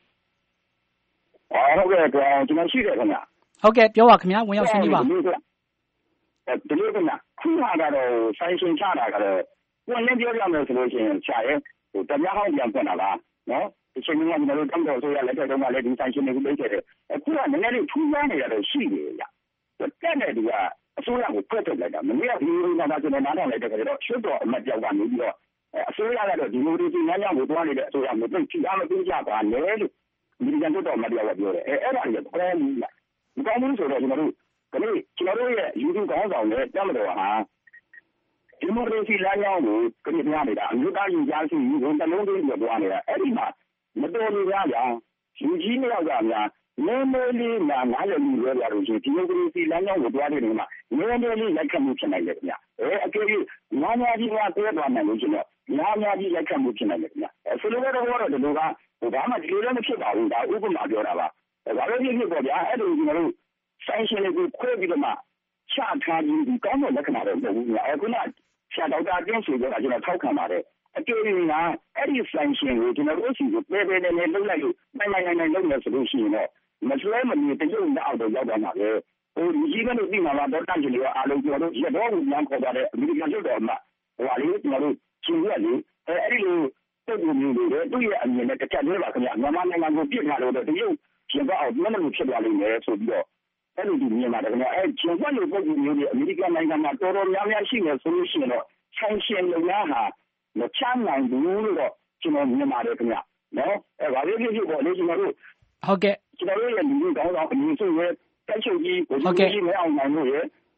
ဟုတ်ကဲ့ကျွန်တော်ရှိတယ်ခင်ဗျဟုတ်ကဲ့ပြောပါခင်ဗျာဝင်ရောက်ဆွေးနွေးပါဒီလိုခင်ဗျခုနကတော့ဆိုင်ရှင်ချတာကတော့ကိုယ်လည်းပြောပြမယ်ဆိုလို့ရှိရင်ခြာရဲတရားဟောင်းပြန်ပြန်လာလားနော်ဒီချိန်မှာကျွန်တော်တို့တမ်းတော်ဆိုရလက်ထက်တုန်းကလည်းဒီဆိုင်ရှင်တွေကိုလုပ်ခဲ့တယ်အခုကနည်းနည်းလေးထူးခြားနေရတယ်ရှိတယ်ဗျတက်တဲ့သူကအစိုးရကိုဖက်ထုတ်လိုက်တာမနေ့ကဒီလိုနာကျွန်တော်နားထောင်လိုက်တဲ့ကြတော့ရှုပ်တော်အမတ်ကြောက်ကနေပြီးတော့အစိုးရကတော့ဒီမိုကရေစီလမ်းကြောင်းကိုတွားနေတဲ့အစိုးရမျိုးသိချအားမသိကြပါနဲ့လို့ဒီကြံတော့မတရားပြောတယ်အဲ့ဒါကြီးကတော့မကောင်းဘူးဆိုတော့ကျွန်တော်တို့ရဲ့ယူတူကောင်းဆောင်နဲ့တက်မတော်ဟာဒီမိုကရေစီလမ်းကြောင်းကိုကြည့်ပြနေတာအမျိုးသားယူကြားရှိဝန်တလုံးသေးပြောသွားနေတာအဲ့ဒီမှာမတော်လို့ရကြယူကြီးမြောက်ကများနည်းနည်းလေးနားလည်မှုပြောရလို့ရှိရင်ဒီမိုကရေစီလမ်းကြောင်းကိုတွားနေတယ်မှာနည်းနည်းလေးလက်ခံမှုဖြစ်နိုင်တယ်ခင်ဗျအကယ်၍နားများကြီးကတွဲသွားနိုင်လို့ရှိရင်နားများကြီးလက်ခံမှုဖြစ်နိုင်တယ်ခင်ဗျဆိုလိုတော့ဒီလိုကဘာမှဒီလိုလည်းမဖြစ်ပါဘူးဒါဥပမာပြောတာပါဘာလို့ဖြစ်ပေါ့ဗျာအဲ့လိုကျွန်တော်တို့ဆိုင်ရှင်တွေကိုခွဲပြီးတော့မှချထားပြီးဒီကောင်းတဲ့လက္ခဏာတွေမဟုတ်ဘူးဗျာအခုနဆရာဒေါက်တာအတင်းဆိုတော့ကျွန်တော်ထောက်ခံပါတယ်အကယ်၍အဲ့ဒီဆိုင်ရှင်ကိုကျွန်တော်တို့စီကိုပဲနေလုပ်လိုက်လို့နိုင်လုပ်မယ်ဆိုလို့ရှိရင်တော့မစွဲမမြင်တရုပ်နဲ့အောက်တော့ရောက်သွားမှာပဲဒီကြီးကတော့ဒီမှာတော့တန့်ကျင်လို့အားလုံးကျွန်တော်တို့ရတော့ဘူးလမ်းခေါ်ပါတယ်အမေရိကန်လွှတ်တော်မှာဟိုလေကျွန်တော်တို့ရှင်ရလေအဲ့ဒီလိုတုတ်ကူမျိုးတွေသူ့ရဲ့အမြင်နဲ့တစ်ချက်တည်းပါခင်ဗျမြန်မာနိုင်ငံကိုပြစ်ထားလို့တရုပ်ရှင်တော့အောင်မလို့ဖြစ်သွားလိမ့်မယ်ဆိုပြီးတော့အဲ့လိုဒီမြင်ပါတယ်ခင်ဗျအဲ့ရှင်ကလို့ပုဂ္ဂိုလ်မျိုးတွေအမေရိကန်နိုင်ငံမှာတော်တော်များများရှိနေဆိုလို့ရှိရင်တော့ဆိုင်ရှင်လုံရဟာမချမ်းနိုင်ဘူးလို့တော့ကျွန်တော်မြင်ပါတယ်ခင်ဗျနော်အဲ့ဘာလို့ဖြစ်ပေါ့လေကျွန်တော်တို့ဟုတ်ကဲ့ကျွန်တော်တို့ရဲ့လူကြီးကောင်းဆောင်အမြင်ဆိုရဲတိုက်ချုပ်ကြီးကိုကြီးမအောင်နိုင်လို့ရ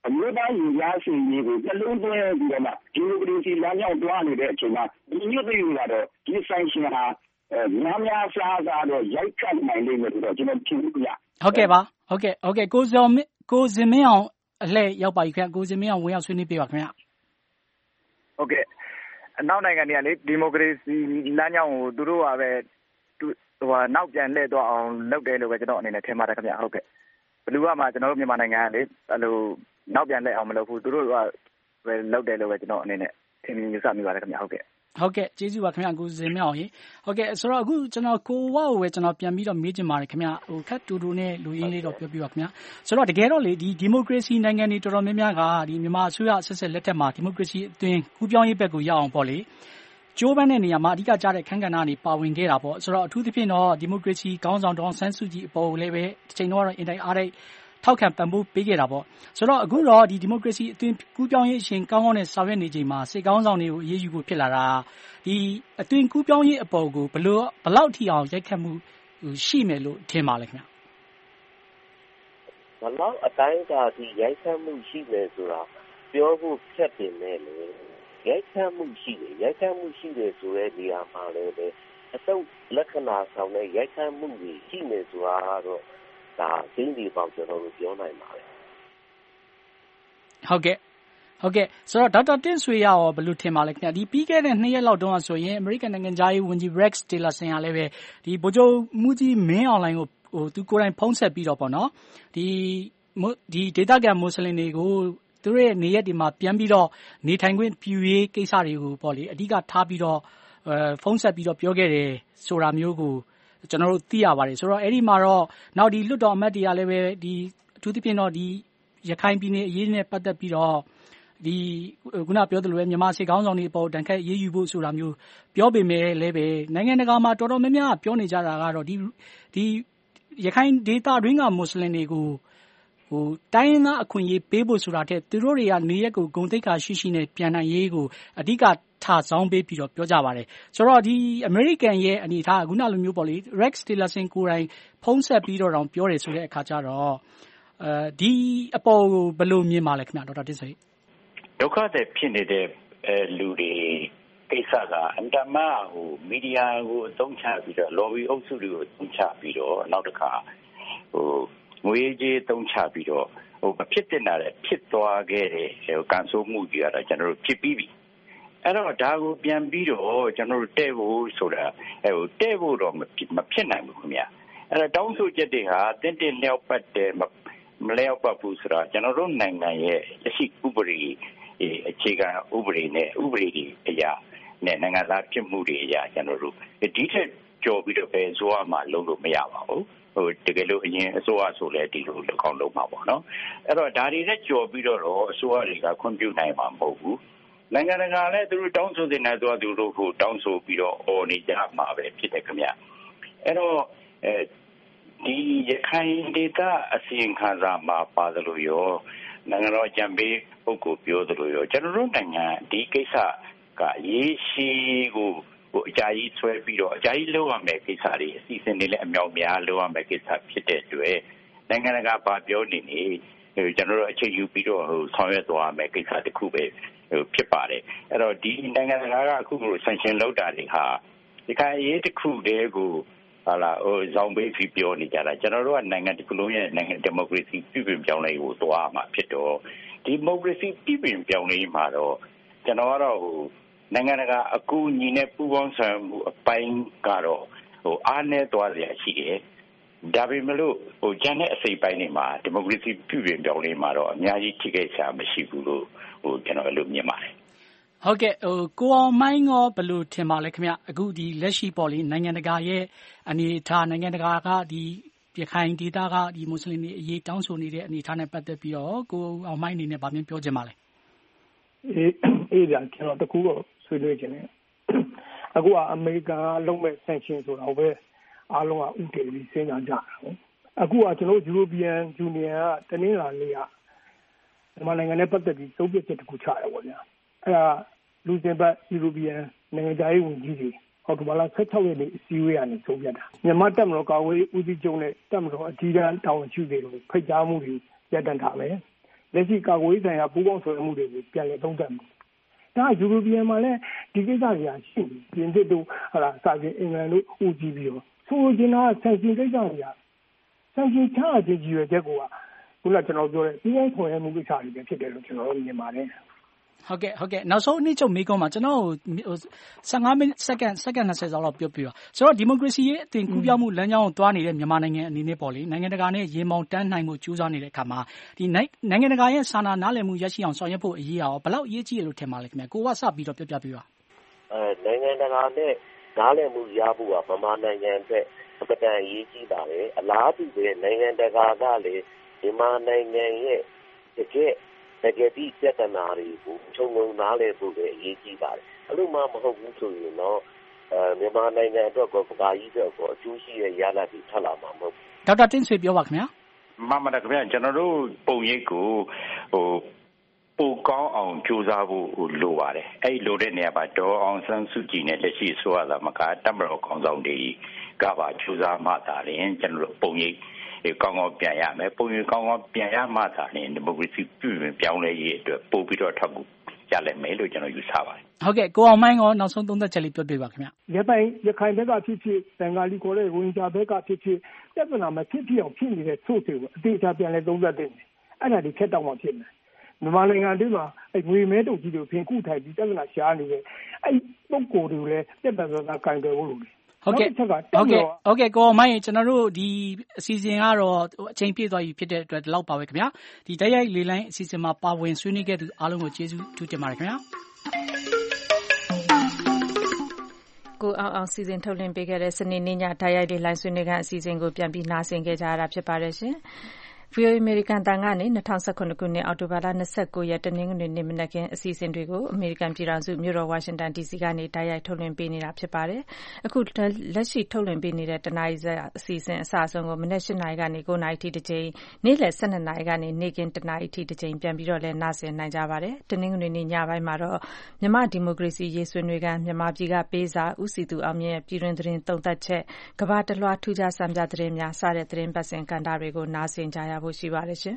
အမျိုးသားရင်ကြားရှင်ကြီးကိုနှလုံးသွင်းပြီးတော့မှဒီမိုကရေစီလမ်းကြောင်းတွားနေတဲ့အချိန်မှာဒီညွတ်သိမ်းကတော့ဒီ sanction ဟာများများစားစားတော့ရိုက်ခတ်နိုင်လိမ့်မယ်ဆိုတော့ကျွန်တော်ထင်ဘူးဗျ။ဟုတ်ကဲ့ပါဟုတ်ကဲ့ကိုဇင်မင်းအောင်အလှည့်ရောက်ပါပြီခင်ဗျကိုဇင်မင်းအောင်ဝင်ရောက်ဆွေးနွေးပေးပါခင်ဗျဟုတ်ကဲ့အနောက်နိုင်ငံတွေကလေဒီမိုကရေစီလမ်းကြောင်းကိုသူတို့ကပဲနောက်ပြန်လှည့်သွားအောင်လုပ်တယ်လို့ပဲကျွန်တော်အနေနဲ့ထင်ပါတယ်ခင်ဗျဟုတ်ကဲ့ဘယ်သူမှကျွန်တော်တို့မြန်မာနိုင်ငံကလေအဲ့လိုနောက်ပြန်လှည့်အောင်မလုပ်ဘူးသူတို့ကပဲလုပ်တယ်လို့ပဲကျွန်တော်အနေနဲ့ထင်မြင်ယူဆမိပါတယ်ခင်ဗျဟုတ်ကဲ့ကျေးဇူးပါခင်ဗျကိုဇင်မင်းအောင်ဟုတ်ကဲ့ဆိုတော့အခုကျွန်တော်ကိုဝကိုပဲကျွန်တော်ပြန်ပြီးတော့မေးချင်ပါတယ်ခင်ဗျခက်တူတူနဲ့လူရင်းလေးတော့ပြောပြပါခင်ဗျဆိုတော့တကယ်တော့လေဒီမိုကရေစီနိုင်ငံတွေတော်တော်များများကဒီမြန်မာအစိုးရဆက်ဆက်လက်ထက်မှာဒီမိုကရေစီအသွင်ကူးပြောင်းရေးဘက်ကိုရောက်အောင်ပေါ့လေကျိုးပန်းတဲ့နေရာမှာအဓိကကြားတဲ့ခန်းကဏ္ဍကနေပါဝင်ခဲ့တာပေါ့ဆိုတော့အထူးသဖြင့်တော့ဒီမိုကရေစီခေါင်းဆောင်ဒေါ်အောင်ဆန်းစုကြည်အပေါ်ကိုလည်းပဲတစ်ချိန်တော့အင်တိုင်းအားတိုက်ထောက်ခံပံ့ပိုးပေးခဲ့တာပေါ့ဆိုတော့အခုတော့ဒီမိုကရေစီအသွင်ကူးပြောင်းရေးအရှင်ကောင်းကောင်းနဲ့ဆောင်ရွက်နေချိန်မှာစစ်ကောင်းဆောင်တွေကိုအရေးယူဖို့ဖြစ်လာတာဒီအသွင်ကူးပြောင်းရေးအပေါ်ကိုဘလောက်ထိအောင်ရိုက်ခတ်မှုရှိမယ်လို့ထင်ပါလဲခင်ဗျဘလောက်အတိုင်းအတာဒီရိုက်ခတ်မှုရှိမယ်ဆိုတာပြောဖို့ခက်တယ်နဲ့လေရိုက်ခတ်မှုရှိတယ်ဆိုတဲ့နေရာမှာလည်းအတုပ်လက္ခဏာဆောင်တဲ့ရိုက်ခတ်မှုတွေရှိနေဆိုတာတော့ဒါအင်းဒီပေါင်းကျွန်တော်တို့ပြောနိုင်ပါတယ်ဟုတ်ကဲ့ဆိုတော့ဒေါက်တာတင့်ဆွေရောဘယ်လိုထင်ပါလဲခင်ဗျဒီပြီးခဲ့တဲ့2ရက်လောက်တုန်းကဆိုရင်အမေရိကန်နိုင်ငံသားရေးဝန်ကြီး Rex Tillerson ကလည်းပဲဒီဗိုလ်ချုပ်မှုကြီးမင်းအောင်လှိုင်ကိုသူကိုယ်တိုင်ဖုန်းဆက်ပြီးတော့ပေါ့နော်ဒီဒေသခံမွတ်စလင်တွေကိုသူတို့ရဲ့နေရက်ဒီမှာပြန်ပြီးတော့နေထိုင်ခွင့်ပြုရေးကိစ္စတွေကိုပေါ့လေအဓိကထားပြီးတော့ဖုန်းဆက်ပြီးတော့ပြောခဲ့တယ်ဆိုတာမျိုးကိုကျွန်တော်တို့သိရပါတယ်ဆိုတော့အဲ့ဒီမှာတော့နောက်ဒီလွတ်တော်အမတ်တွေကလည်းပဲဒီအထူးသဖြင့်တော့ဒီရခိုင်ပြည်နယ်အရေးနဲ့ပတ်သက်ပြီးတော့ဒီခုနပြောသလိုပဲမြန်မာစစ်ကောင်းဆောင်တွေပေါ်တန်ခတ်ရေးယူဖို့ဆိုတာမျိုးပြောပေမဲ့လည်းပဲနိုင်ငံတကာမှာတော်တော်များများပြောနေကြတာကတော့ဒီရခိုင်ဒေသတွင်းကမွတ်စလင်တွေကိုတိုင်းရင်းသားအခွင့်အရေးပေးဖို့ဆိုတာတဲ့သူတို့တွေကနေရက်ကိုဂုဏ်သိက္ခာရှိနဲ့ပြန်နိုင်ရေးကိုအဓိကထားဆောင်ပေးပြီးတော့ပြောကြပါတယ်ဆိုတော့ဒီအမေရိကန်ရဲ့အနေထားခုနလိုမျိုးပေါ့လေ Rex Tillerson ကိုယ်တိုင်ဖုန်းဆက်ပြီးတော့တောင်ပြောတယ်ဆိုတဲ့အခါကျတော့ဒီအပေါ်ကိုဘယ်လိုမြင်ပါလဲခင်ဗျဒေါက်တာတင့်ဆွေဒုက္ခသည်ဖြစ်နေတဲ့လူတွေကိစ္စကအင်တာမမီဒီယာကိုအသုံးချပြီးတော့ lobby အုပ်စုတွေကိုအသုံးချပြီးတော့နောက်တစ်ခါငွေကြေးသုံးချပြီးတော့ဖြစ်တင်တာလည်းဖြစ်သွားခဲ့တဲ့ကန်ဆိုးမှုကြီးကတော့ကျွန်တော်တို့ဖြစ်ပြီးပြီအဲ့တော့ဒါကိုပြန်ပြီးတော့ကျွန်တော်တို့တဲ့ဖို့ဆိုတာတဲ့ဖို့တော့မဖြစ်နိုင်ဘူးခင်ဗျအဲ့တော့တောင်းဆိုချက်တွေဟာတင်းတင်းလျောက်ပတ်တယ်မလျောက်ပတ်ဘူးဆိုတာကျွန်တော်တို့နိုင်ငံရဲ့အရှိဥပဒေအခြေခံဥပဒေနဲ့ဥပဒေတွေအရာနဲ့နိုင်ငံသားဖြစ်မှုတွေအရာကျွန်တော်တို့ဒီထက်ကြော်ပြီးတော့ပဲဇိုးအမှလုံးလို့မရပါဘူးတကယ်လို့အရင်အစိုးရဆိုလဲဒီလိုလောက်အောင်လုပ်မှာပေါ့နော်အဲ့တော့ဒါတွေနဲ့ကြော်ပြီးတော့အစိုးရတွေကခွင့်ပြုနိုင်မှာမဟုတ်ဘူးနိုင်ငံတကာလည်းသူတို့တောင်းဆိုတဲ့နယ်သူတို့ကိုတောင်းဆိုပြီးတော့အော်နေကြမှာပဲဖြစ်တယ်ခင်ဗျအဲ့တော့ဒီရခိုင်ဒေသအစီရင်ခံစာမှာပါတယ်လို့ရောနိုင်ငံတော်ကြံပေးပုဂ္ဂိုလ်ပြောသလိုရောကျွန်တော်တို့နိုင်ငံဒီကိစ္စကရေးရှိကိုအကြကြီးဆွဲပြီးတော့အကြကြီးလုပ်ရမယ်ကိစ္စတွေအစီအစဉ်တွေလည်းအမြောက်များလုပ်ရမယ်ကိစ္စဖြစ်တဲ့အတွက်နိုင်ငံတကာဘာပြောနေနေကျွန်တော်တို့အချိန်ယူပြီးတော့ဆောင်ရွက်သွားမယ်ကိစ္စတစ်ခုပဲဖြစ်ပါတယ်အဲ့တော့ဒီနိုင်ငံတကာကအခုလိုဆန်ရှင်လောက်တာတွေဟာဒီခိုင်ရေးတစ်ခုတည်းကိုဟာလာဇောင်းပေးပြီးပြောနေကြတာကျွန်တော်တို့ကနိုင်ငံတစ်ခုလုံးရဲ့နိုင်ငံဒီမိုကရေစီပြည်ပြင်ပြောင်းလဲရေးကိုသွားမှာဖြစ်တော့ဒီမိုကရေစီပြည်ပြင်ပြောင်းလဲရေးမှာတော့ကျွန်တော်ကတော့နိုင်ငံတကာအကူအညီနဲ့ပူးပေါင်းဆောင်မှုအပိုင်းကတော့အားနည်းသွားရရှိတယ်ဒါပေမဲ့လို့ကျန်တဲ့အစိပ်ပိုင်းတွေမှာဒီမိုကရေစီပြည်ပြင်ပြောင်းလဲမှာတော့အများကြီးထိခိုက်ရှာမရှိဘူးလို့ကျွန်တော်အဲ့လိုမြင်ပါတယ်ဟုတ်ကဲ့ကိုအောင်မိုင်းရောဘယ်လိုထင်ပါလဲခင်ဗျအခုဒီလက်ရှိပေါ့လေနိုင်ငံတကာရဲ့အနေအထားနိုင်ငံတကာကဒီရခိုင်ဒေသကဒီမွတ်စလင်တွေအရေးတောင်းဆိုနေတဲ့အနေအထားနဲ့ပတ်သက်ပြီးတော့ကိုအောင်မိုင်းအနေနဲ့ဗာပြောချင်ပါလဲအေးပြန်ကျွန်တော်တကူတော့ဆွေးနွေးခြင်းနဲ့အခုကအမေရိကန်ကလုံးမဲ့ sanction ဆိုတာပဲအားလုံးကဥတည်ပြီးစဉ်းစားကြတာဟုတ်အခုကကျွန်တော် European Union ကတနင်္လာနေ့ကမြန်မာနိုင်ငံနဲ့ပတ်သက်ပြီးသုံးပြချက်တခုချတယ်ပေါ့ဗျာအဲ့ဒါလူစင်ဘတ် European နိုင်ငံသားရေးဝန်ကြီးတွေအော်တိုဘာလ16ရက်နေ့အစည်းအဝေးကနေဆုံးဖြတ်တာမြန်မာတပ်မတော်ကာကွယ်ဦးစီးချုပ်နဲ့တပ်မတော်အကြီးအကဲတာဝန်ရှိသူတွေကိုဖိတ်ကြားမှုတွေရပ်တန့်ထားမယ်လက်ရှိကာကွယ်ရေးဆိုင်ရာပူးပေါင်းဆောင်ရွက်မှုတွေကိုပြန်လည်သုံးသပ်မှုဒါယူရိုပီယံမှာလည်းဒီကိစ္စတွေကရှိပြင်သစ်တို့ဟာစာချင်းအင်္ဂလန်တို့ဦးကြည့်ပြီးတော့ဆိုချင်တာဆန်ရှင်ကိစ္စတွေကဆန်ရှင်ချာတဲ့ကြီးရွယ်ချက်ကခုနကျွန်တော်ပြောတဲ့ပူးပေါင်းဆောင်ရွက်မှုကိစ္စတွေပဲဖြစ်တယ်လို့ကျွန်တော်တို့မြင်ပါတယ်ဟုတ်ကဲ့နောက်ဆုံးနေ့ချုပ်မေးခွန်းမှာကျွန်တော်15မိနစ်စက္ကန့်20လောက်ပြောပြပါဆိုတော့ဒီမိုကရေစီရဲ့အသွင်ကူးပြောင်းမှုလမ်းကြောင်းကိုတွားနေတဲ့မြန်မာနိုင်ငံအနေနဲ့ပေါ့လေနိုင်ငံတကာနဲ့ရေမောင်တန်းနိုင်မှုကြိုးစားနေတဲ့အခါမှာဒီနိုင်ငံတကာရဲ့စာနာနားလည်မှုရရှိအောင်ဆောင်ရွက်ဖို့အရေးအောင်ဘယ်လောက်အရေးကြီးတယ်လို့ထင်ပါလဲခင်ဗျာကိုကစပြီးတော့ပြောပြပေးပါနိုင်ငံတကာနဲ့နားလည်မှုရဖို့ကဗမာနိုင်ငံအတွက်အပဒံအရေးကြီးပါတယ်အလားတူပဲနိုင်ငံတကာကလည်းမြန်မာနိုင်ငံရဲ့တကယ်ပြဿနာတွေကိုခြုံငုံနားလည်ဖို့ပဲအရေးကြီးပါတယ်အဲ့လိုမှမဟုတ်ဘူးဆိုရင်တော့မြန်မာနိုင်ငံအတွက်ကပကာကြီးအတွက်ကိုအကျိုးရှိတဲ့ရလဒ်တွေထွက်လာမှာမဟုတ်ဘူးဒေါက်တာတင့်ဆွေပြောပါခင်ဗျာမှန်ပါတယ်ခင်ဗျာကျွန်တော်တို့ပုံရိပ်ကိုပိုကောင်းအောင်ကြိုးစားဖို့လိုပါတယ်အဲ့လိုတဲ့နေရာမှာဒေါ်အောင်ဆန်းစုကြည်နဲ့လက်ရှိဆိုရတာမကတပ်မတော်ခေါင်းဆောင်တွေကပါကြိုးစားမှသာရင်ကျွန်တော်တို့ပုံရိပ်ကောင်းကောင်းပြန်ရမယ်ပုံရိပ်ကောင်းကောင်းပြန်ရမှသာရင်ဒီမိုကရေစီပြောင်းလဲရေးအတွက်ပို့ပြီးတော့ထောက်ကူရလိမ့်မယ်လို့ကျွန်တော်ယူဆပါတယ်ဟုတ်ကဲ့ကိုအောင်မိုင်းကနောက်ဆုံးသုံးသက်ချက်လေးပြောပြပါခင်ဗျရခိုင်ဘက်ကဖြစ်ဖြစ်ဘင်္ဂါလီခေါ်တဲ့ဝင်ဂျာဘက်ကဖြစ်ဖြစ်ပြဿနာမဖြစ်ဖြစ်အောင်ဖြစ်နေတဲ့ဆို့တွေကိုအသေးချာပြန်လဲသုံးသပ်တဲ့အဲ့ဒါတွေဖြတ်တောက်မှဖြစ်မယ်မြန်မာနိုင်ငံအတွင်းမှာငွေမဲတုပ်ကြီးတွေဖင်ခုထိုင်ပြီးပြဿနာရှားနေတဲ့အဲ့ပုံကိုယ်တွေကိုလည်းပြဿနာကင်တယ်လို့လို့ဟုတ်ကဲ့ကိုမိုင်းကျွန်တော်တို့ဒီအစီအစဉ်ကတော့အချိန်ပြည့်သွားပြီဖြစ်တဲ့အတွက်ဒီလောက်ပါပဲခင်ဗျာဒီတိုက်ရိုက်လေလိုင်းအစီအစဉ်မှာပါဝင်ဆွေးနွေးခဲ့သူအားလုံးကိုကျေးဇူးထူးတင်ပါတယ်ခင်ဗျာကိုအောင်စီစဉ်ထုတ်လွှင့်ပေးခဲ့တဲ့စနေနေ့ညတိုက်ရိုက်လေလိုင်းဆွေးနွေးခန်းအစီအစဉ်ကိုပြန်ပြီးနားဆင်ခဲ့ကြရတာဖြစ်ပါတယ်ရှင်VOA American တန်ကနေ2019ခုနှစ်အောက်တိုဘာလ29ရက်တနင်္ဂနွေနေ့မနက်ခင်းအစီအစဉ်တွေကိုအမေရိကန်ပြည်ထောင်စုမြို့တော်ဝါရှင်တန် DC ကနေတိုက်ရိုက်ထုတ်လွှင့်ပေးနေတာဖြစ်ပါတယ်။အခုလက်ရှိထုတ်လွှင့်ပေးနေတဲ့တနာရီဆက်အစီအစဉ်အစအဆုံးကိုမနက်8:00နာရီကနေ9:00နာရီထိတစ်ကြိမ်နေ့လယ်12:00နာရီကနေနေ့ကင်း1:00နာရီထိတစ်ကြိမ်ပြန်ပြီးတော့လည်းနားဆင်နိုင်ကြပါတယ်။တနင်္ဂနွေနေ့ညပိုင်းမှာတော့မြန်မာဒီမိုကရေစီရေးဆွေးနွေးခန်းမြန်မာပြည်ကပေးစာဦးစီသူအောင်မြင့်ရဲ့ပြည်တွင်သတင်းသုံးသပ်ချက်ကမ္ဘာတလွှာထူးခြားစံပြသတင်းများစတဲ့သတင်းပတ်စဉ်ကဏ္ဍတွေကိုနားဆင်ကြရဖို့ရှိပါတယ်ရှင်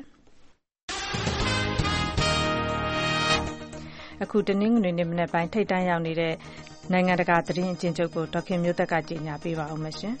အခုတနင်္ဂနွေနေ့မနက်ပိုင်းထိပ်တန်းရောက်နေတဲ့နိုင်ငံတကာသတင်းအကျဉ်းချုပ်ကိုဒေါက်ခင်မျိုးသက်ကကြီးညာပေးပါဦးမယ်ရှင်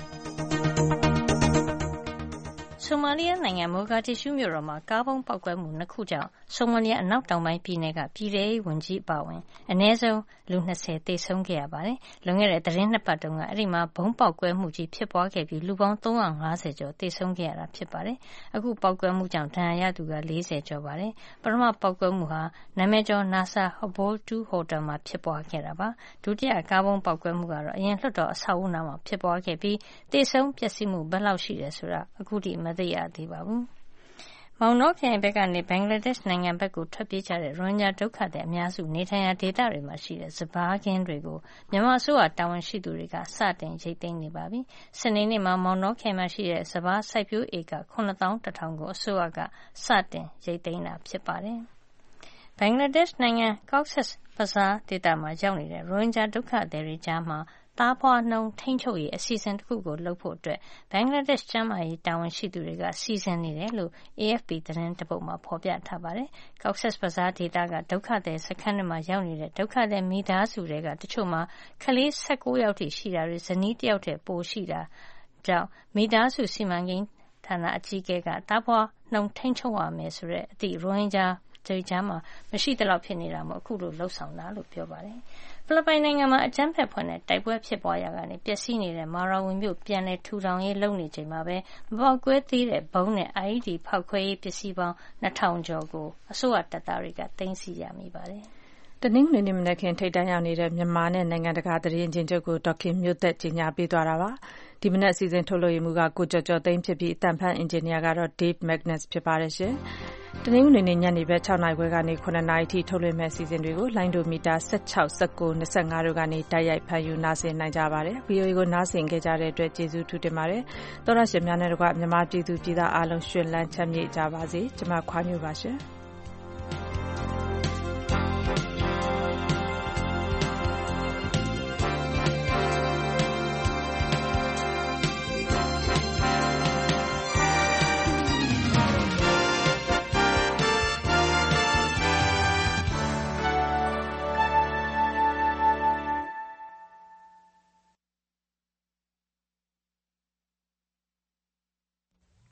ဆိုမာလီယာနိုင်ငံမိုဂါတီရှူးမြို့တော်မှာကားဘုံပေါက်ကွဲမှု2ခုကြောင့်ဆိုမာလီယာအနောက်တောင်ပိုင်းပြည်နယ်ကပြည်ထောင်စုဝန်ကြီးအပါအဝင်အနည်းဆုံးလူ20သေဆုံးခဲ့ရပါတယ်။လွန်ခဲ့တဲ့သတင်း2ပတ်တုန်းကအဲ့ဒီမှာဘုံပေါက်ကွဲမှုကြီးဖြစ်ပွားခဲ့ပြီးလူပေါင်း350ကျော်သေဆုံးခဲ့ရတာဖြစ်ပါတယ်။အခုပေါက်ကွဲမှုကြောင့်ဒဏ်ရာရသူက40ကျော်ပါတယ်။ပထမပေါက်ကွဲမှုဟာနာမည်ကျော် NASA Hubble 2 Hotel မှာဖြစ်ပွားခဲ့တာပါ။ဒုတိယကားဘုံပေါက်ကွဲမှုကတော့အရင်လွှတ်တော်အဆောက်အဦနားမှာဖြစ်ပွားခဲ့ပြီးသေဆုံးပျက်စီးမှုဘယ်လောက်ရှိတယ်ဆိုတာအခုထိမသိရသေးပါဘူး။မောင်တောခရိုင်ဘက်ကနေဘင်္ဂလားဒေ့ရှ်နိုင်ငံဘက်ကိုထွက်ပြေးကြတဲ့ရိုဟင်ဂျာဒုက္ခသည်အများစုနေထိုင်ရာဒေသတွေမှာရှိတဲ့စပါးခင်းတွေကိုမြန်မာအစိုးရတာဝန်ရှိသူတွေကစတင်ရိတ်သိမ်းနေပါပြီ။စနေနေ့မှာမောင်တောခရိုင်မှာရှိတဲ့စပါးစိုက်ပျိုးဧက9,100ကိုအစိုးရကစတင်ရိတ်သိမ်းတာဖြစ်ပါတယ်။ဘင်္ဂလားဒေ့ရှ်နိုင်ငံ Cox's Bazar ဒေသမှာရောက်နေတဲ့ရိုဟင်ဂျာဒုက္ခသည်တွေကြားမှာသားဖွားနှုန်းထိန်းချုပ်ရေးအစီအစဉ်တစ်ခုကိုလုပ်ဖို့အတွက်ဘင်္ဂလားဒေ့ရှ်ကျန်းမာရေးတာဝန်ရှိသူတွေကစီစဉ်နေတယ်လို့ AFP သတင်းတပုဒ်မှာဖော်ပြထားပါတယ်။ Cox's Bazar ဒေသကဒုက္ခသည်စခန်းတွေမှာရောက်နေတဲ့ဒုက္ခသည်မိသားစုတွေကတချို့မှာကလေး19ယောက်ထိရှိတာတွေဇနီးတစ်ယောက်တည်းပိုရှိတာကြောင့်မိသားစုစီမံကိန်းဌာနအကြီးအကဲကသားဖွားနှုန်းထိန်းချုပ်ရမယ်ဆိုတဲ့အသည့်ရိုဟင်ဂျာတွေကြားမှာမရှိသလောက်ဖြစ်နေတာမို့အခုလိုလှုပ်ဆောင်တာလို့ပြောပါတယ်။ဖိလစ်ပိုင်နိုင်ငံမှာအကြမ်းဖက်ဖွဲ့နဲ့တိုက်ပွဲဖြစ်ပွားရာကနေပျက်စီးနေတဲ့မာရာဝီမြို့ပြန်လည်ထူထောင်ရေးလုပ်နေချိန်မှာပဲမပေါက်ကွဲသေးတဲ့ဘုံနဲ့ IED ဖောက်ခွဲရေးပစ္စည်းပေါင်း2000ကျော်ကိုအစိုးရတပ်သားတွေကသိမ်းဆည်းရမိပါတယ်။တနင်္ဂနွေနေ့မနက်ခင်းထိပ်တန်းရောက်နေတဲ့မြန်မာနဲ့နိုင်ငံတကာသတင်းချင်းချုပ်ကိုဒေါက်ခင်မျိုးသက်ကြီးညာပေးသွားတာပါ။ဒီမနက်အစီအစဉ်ထုတ်လွှင့်မှုကကိုကျော်ကျော်သိန်းဖြစ်ပြီးအတန်ဖန်အင်ဂျင်နီယာကတော့ Dave Magnus ဖြစ်ပါတယ်ရှင်။တနင်္ဂနွေနေ့ညနေဘက်6နာရီခွဲကနေ9နာရီထိထုတ်လွှင့်မဲ့အစီအစဉ်တွေကိုလိုင်းဒိုမီတာ16 19 25တို့ကနေတိုက်ရိုက်ဖန်ယူနားဆင်နိုင်ကြပါတယ်။ VOA ကိုနားဆင်ကြတဲ့အတွက်ကျေးဇူးထူးတင်ပါတယ်။သောရရှင်များနဲ့တကွမြန်မာပြည်သူပြည်သားအားလုံးရှင်လန်းချမ်းမြေ့ကြပါစေ။ကျွန်မခွာညိုပါရှင်။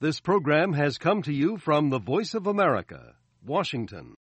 This program has come to you from the Voice of America, Washington.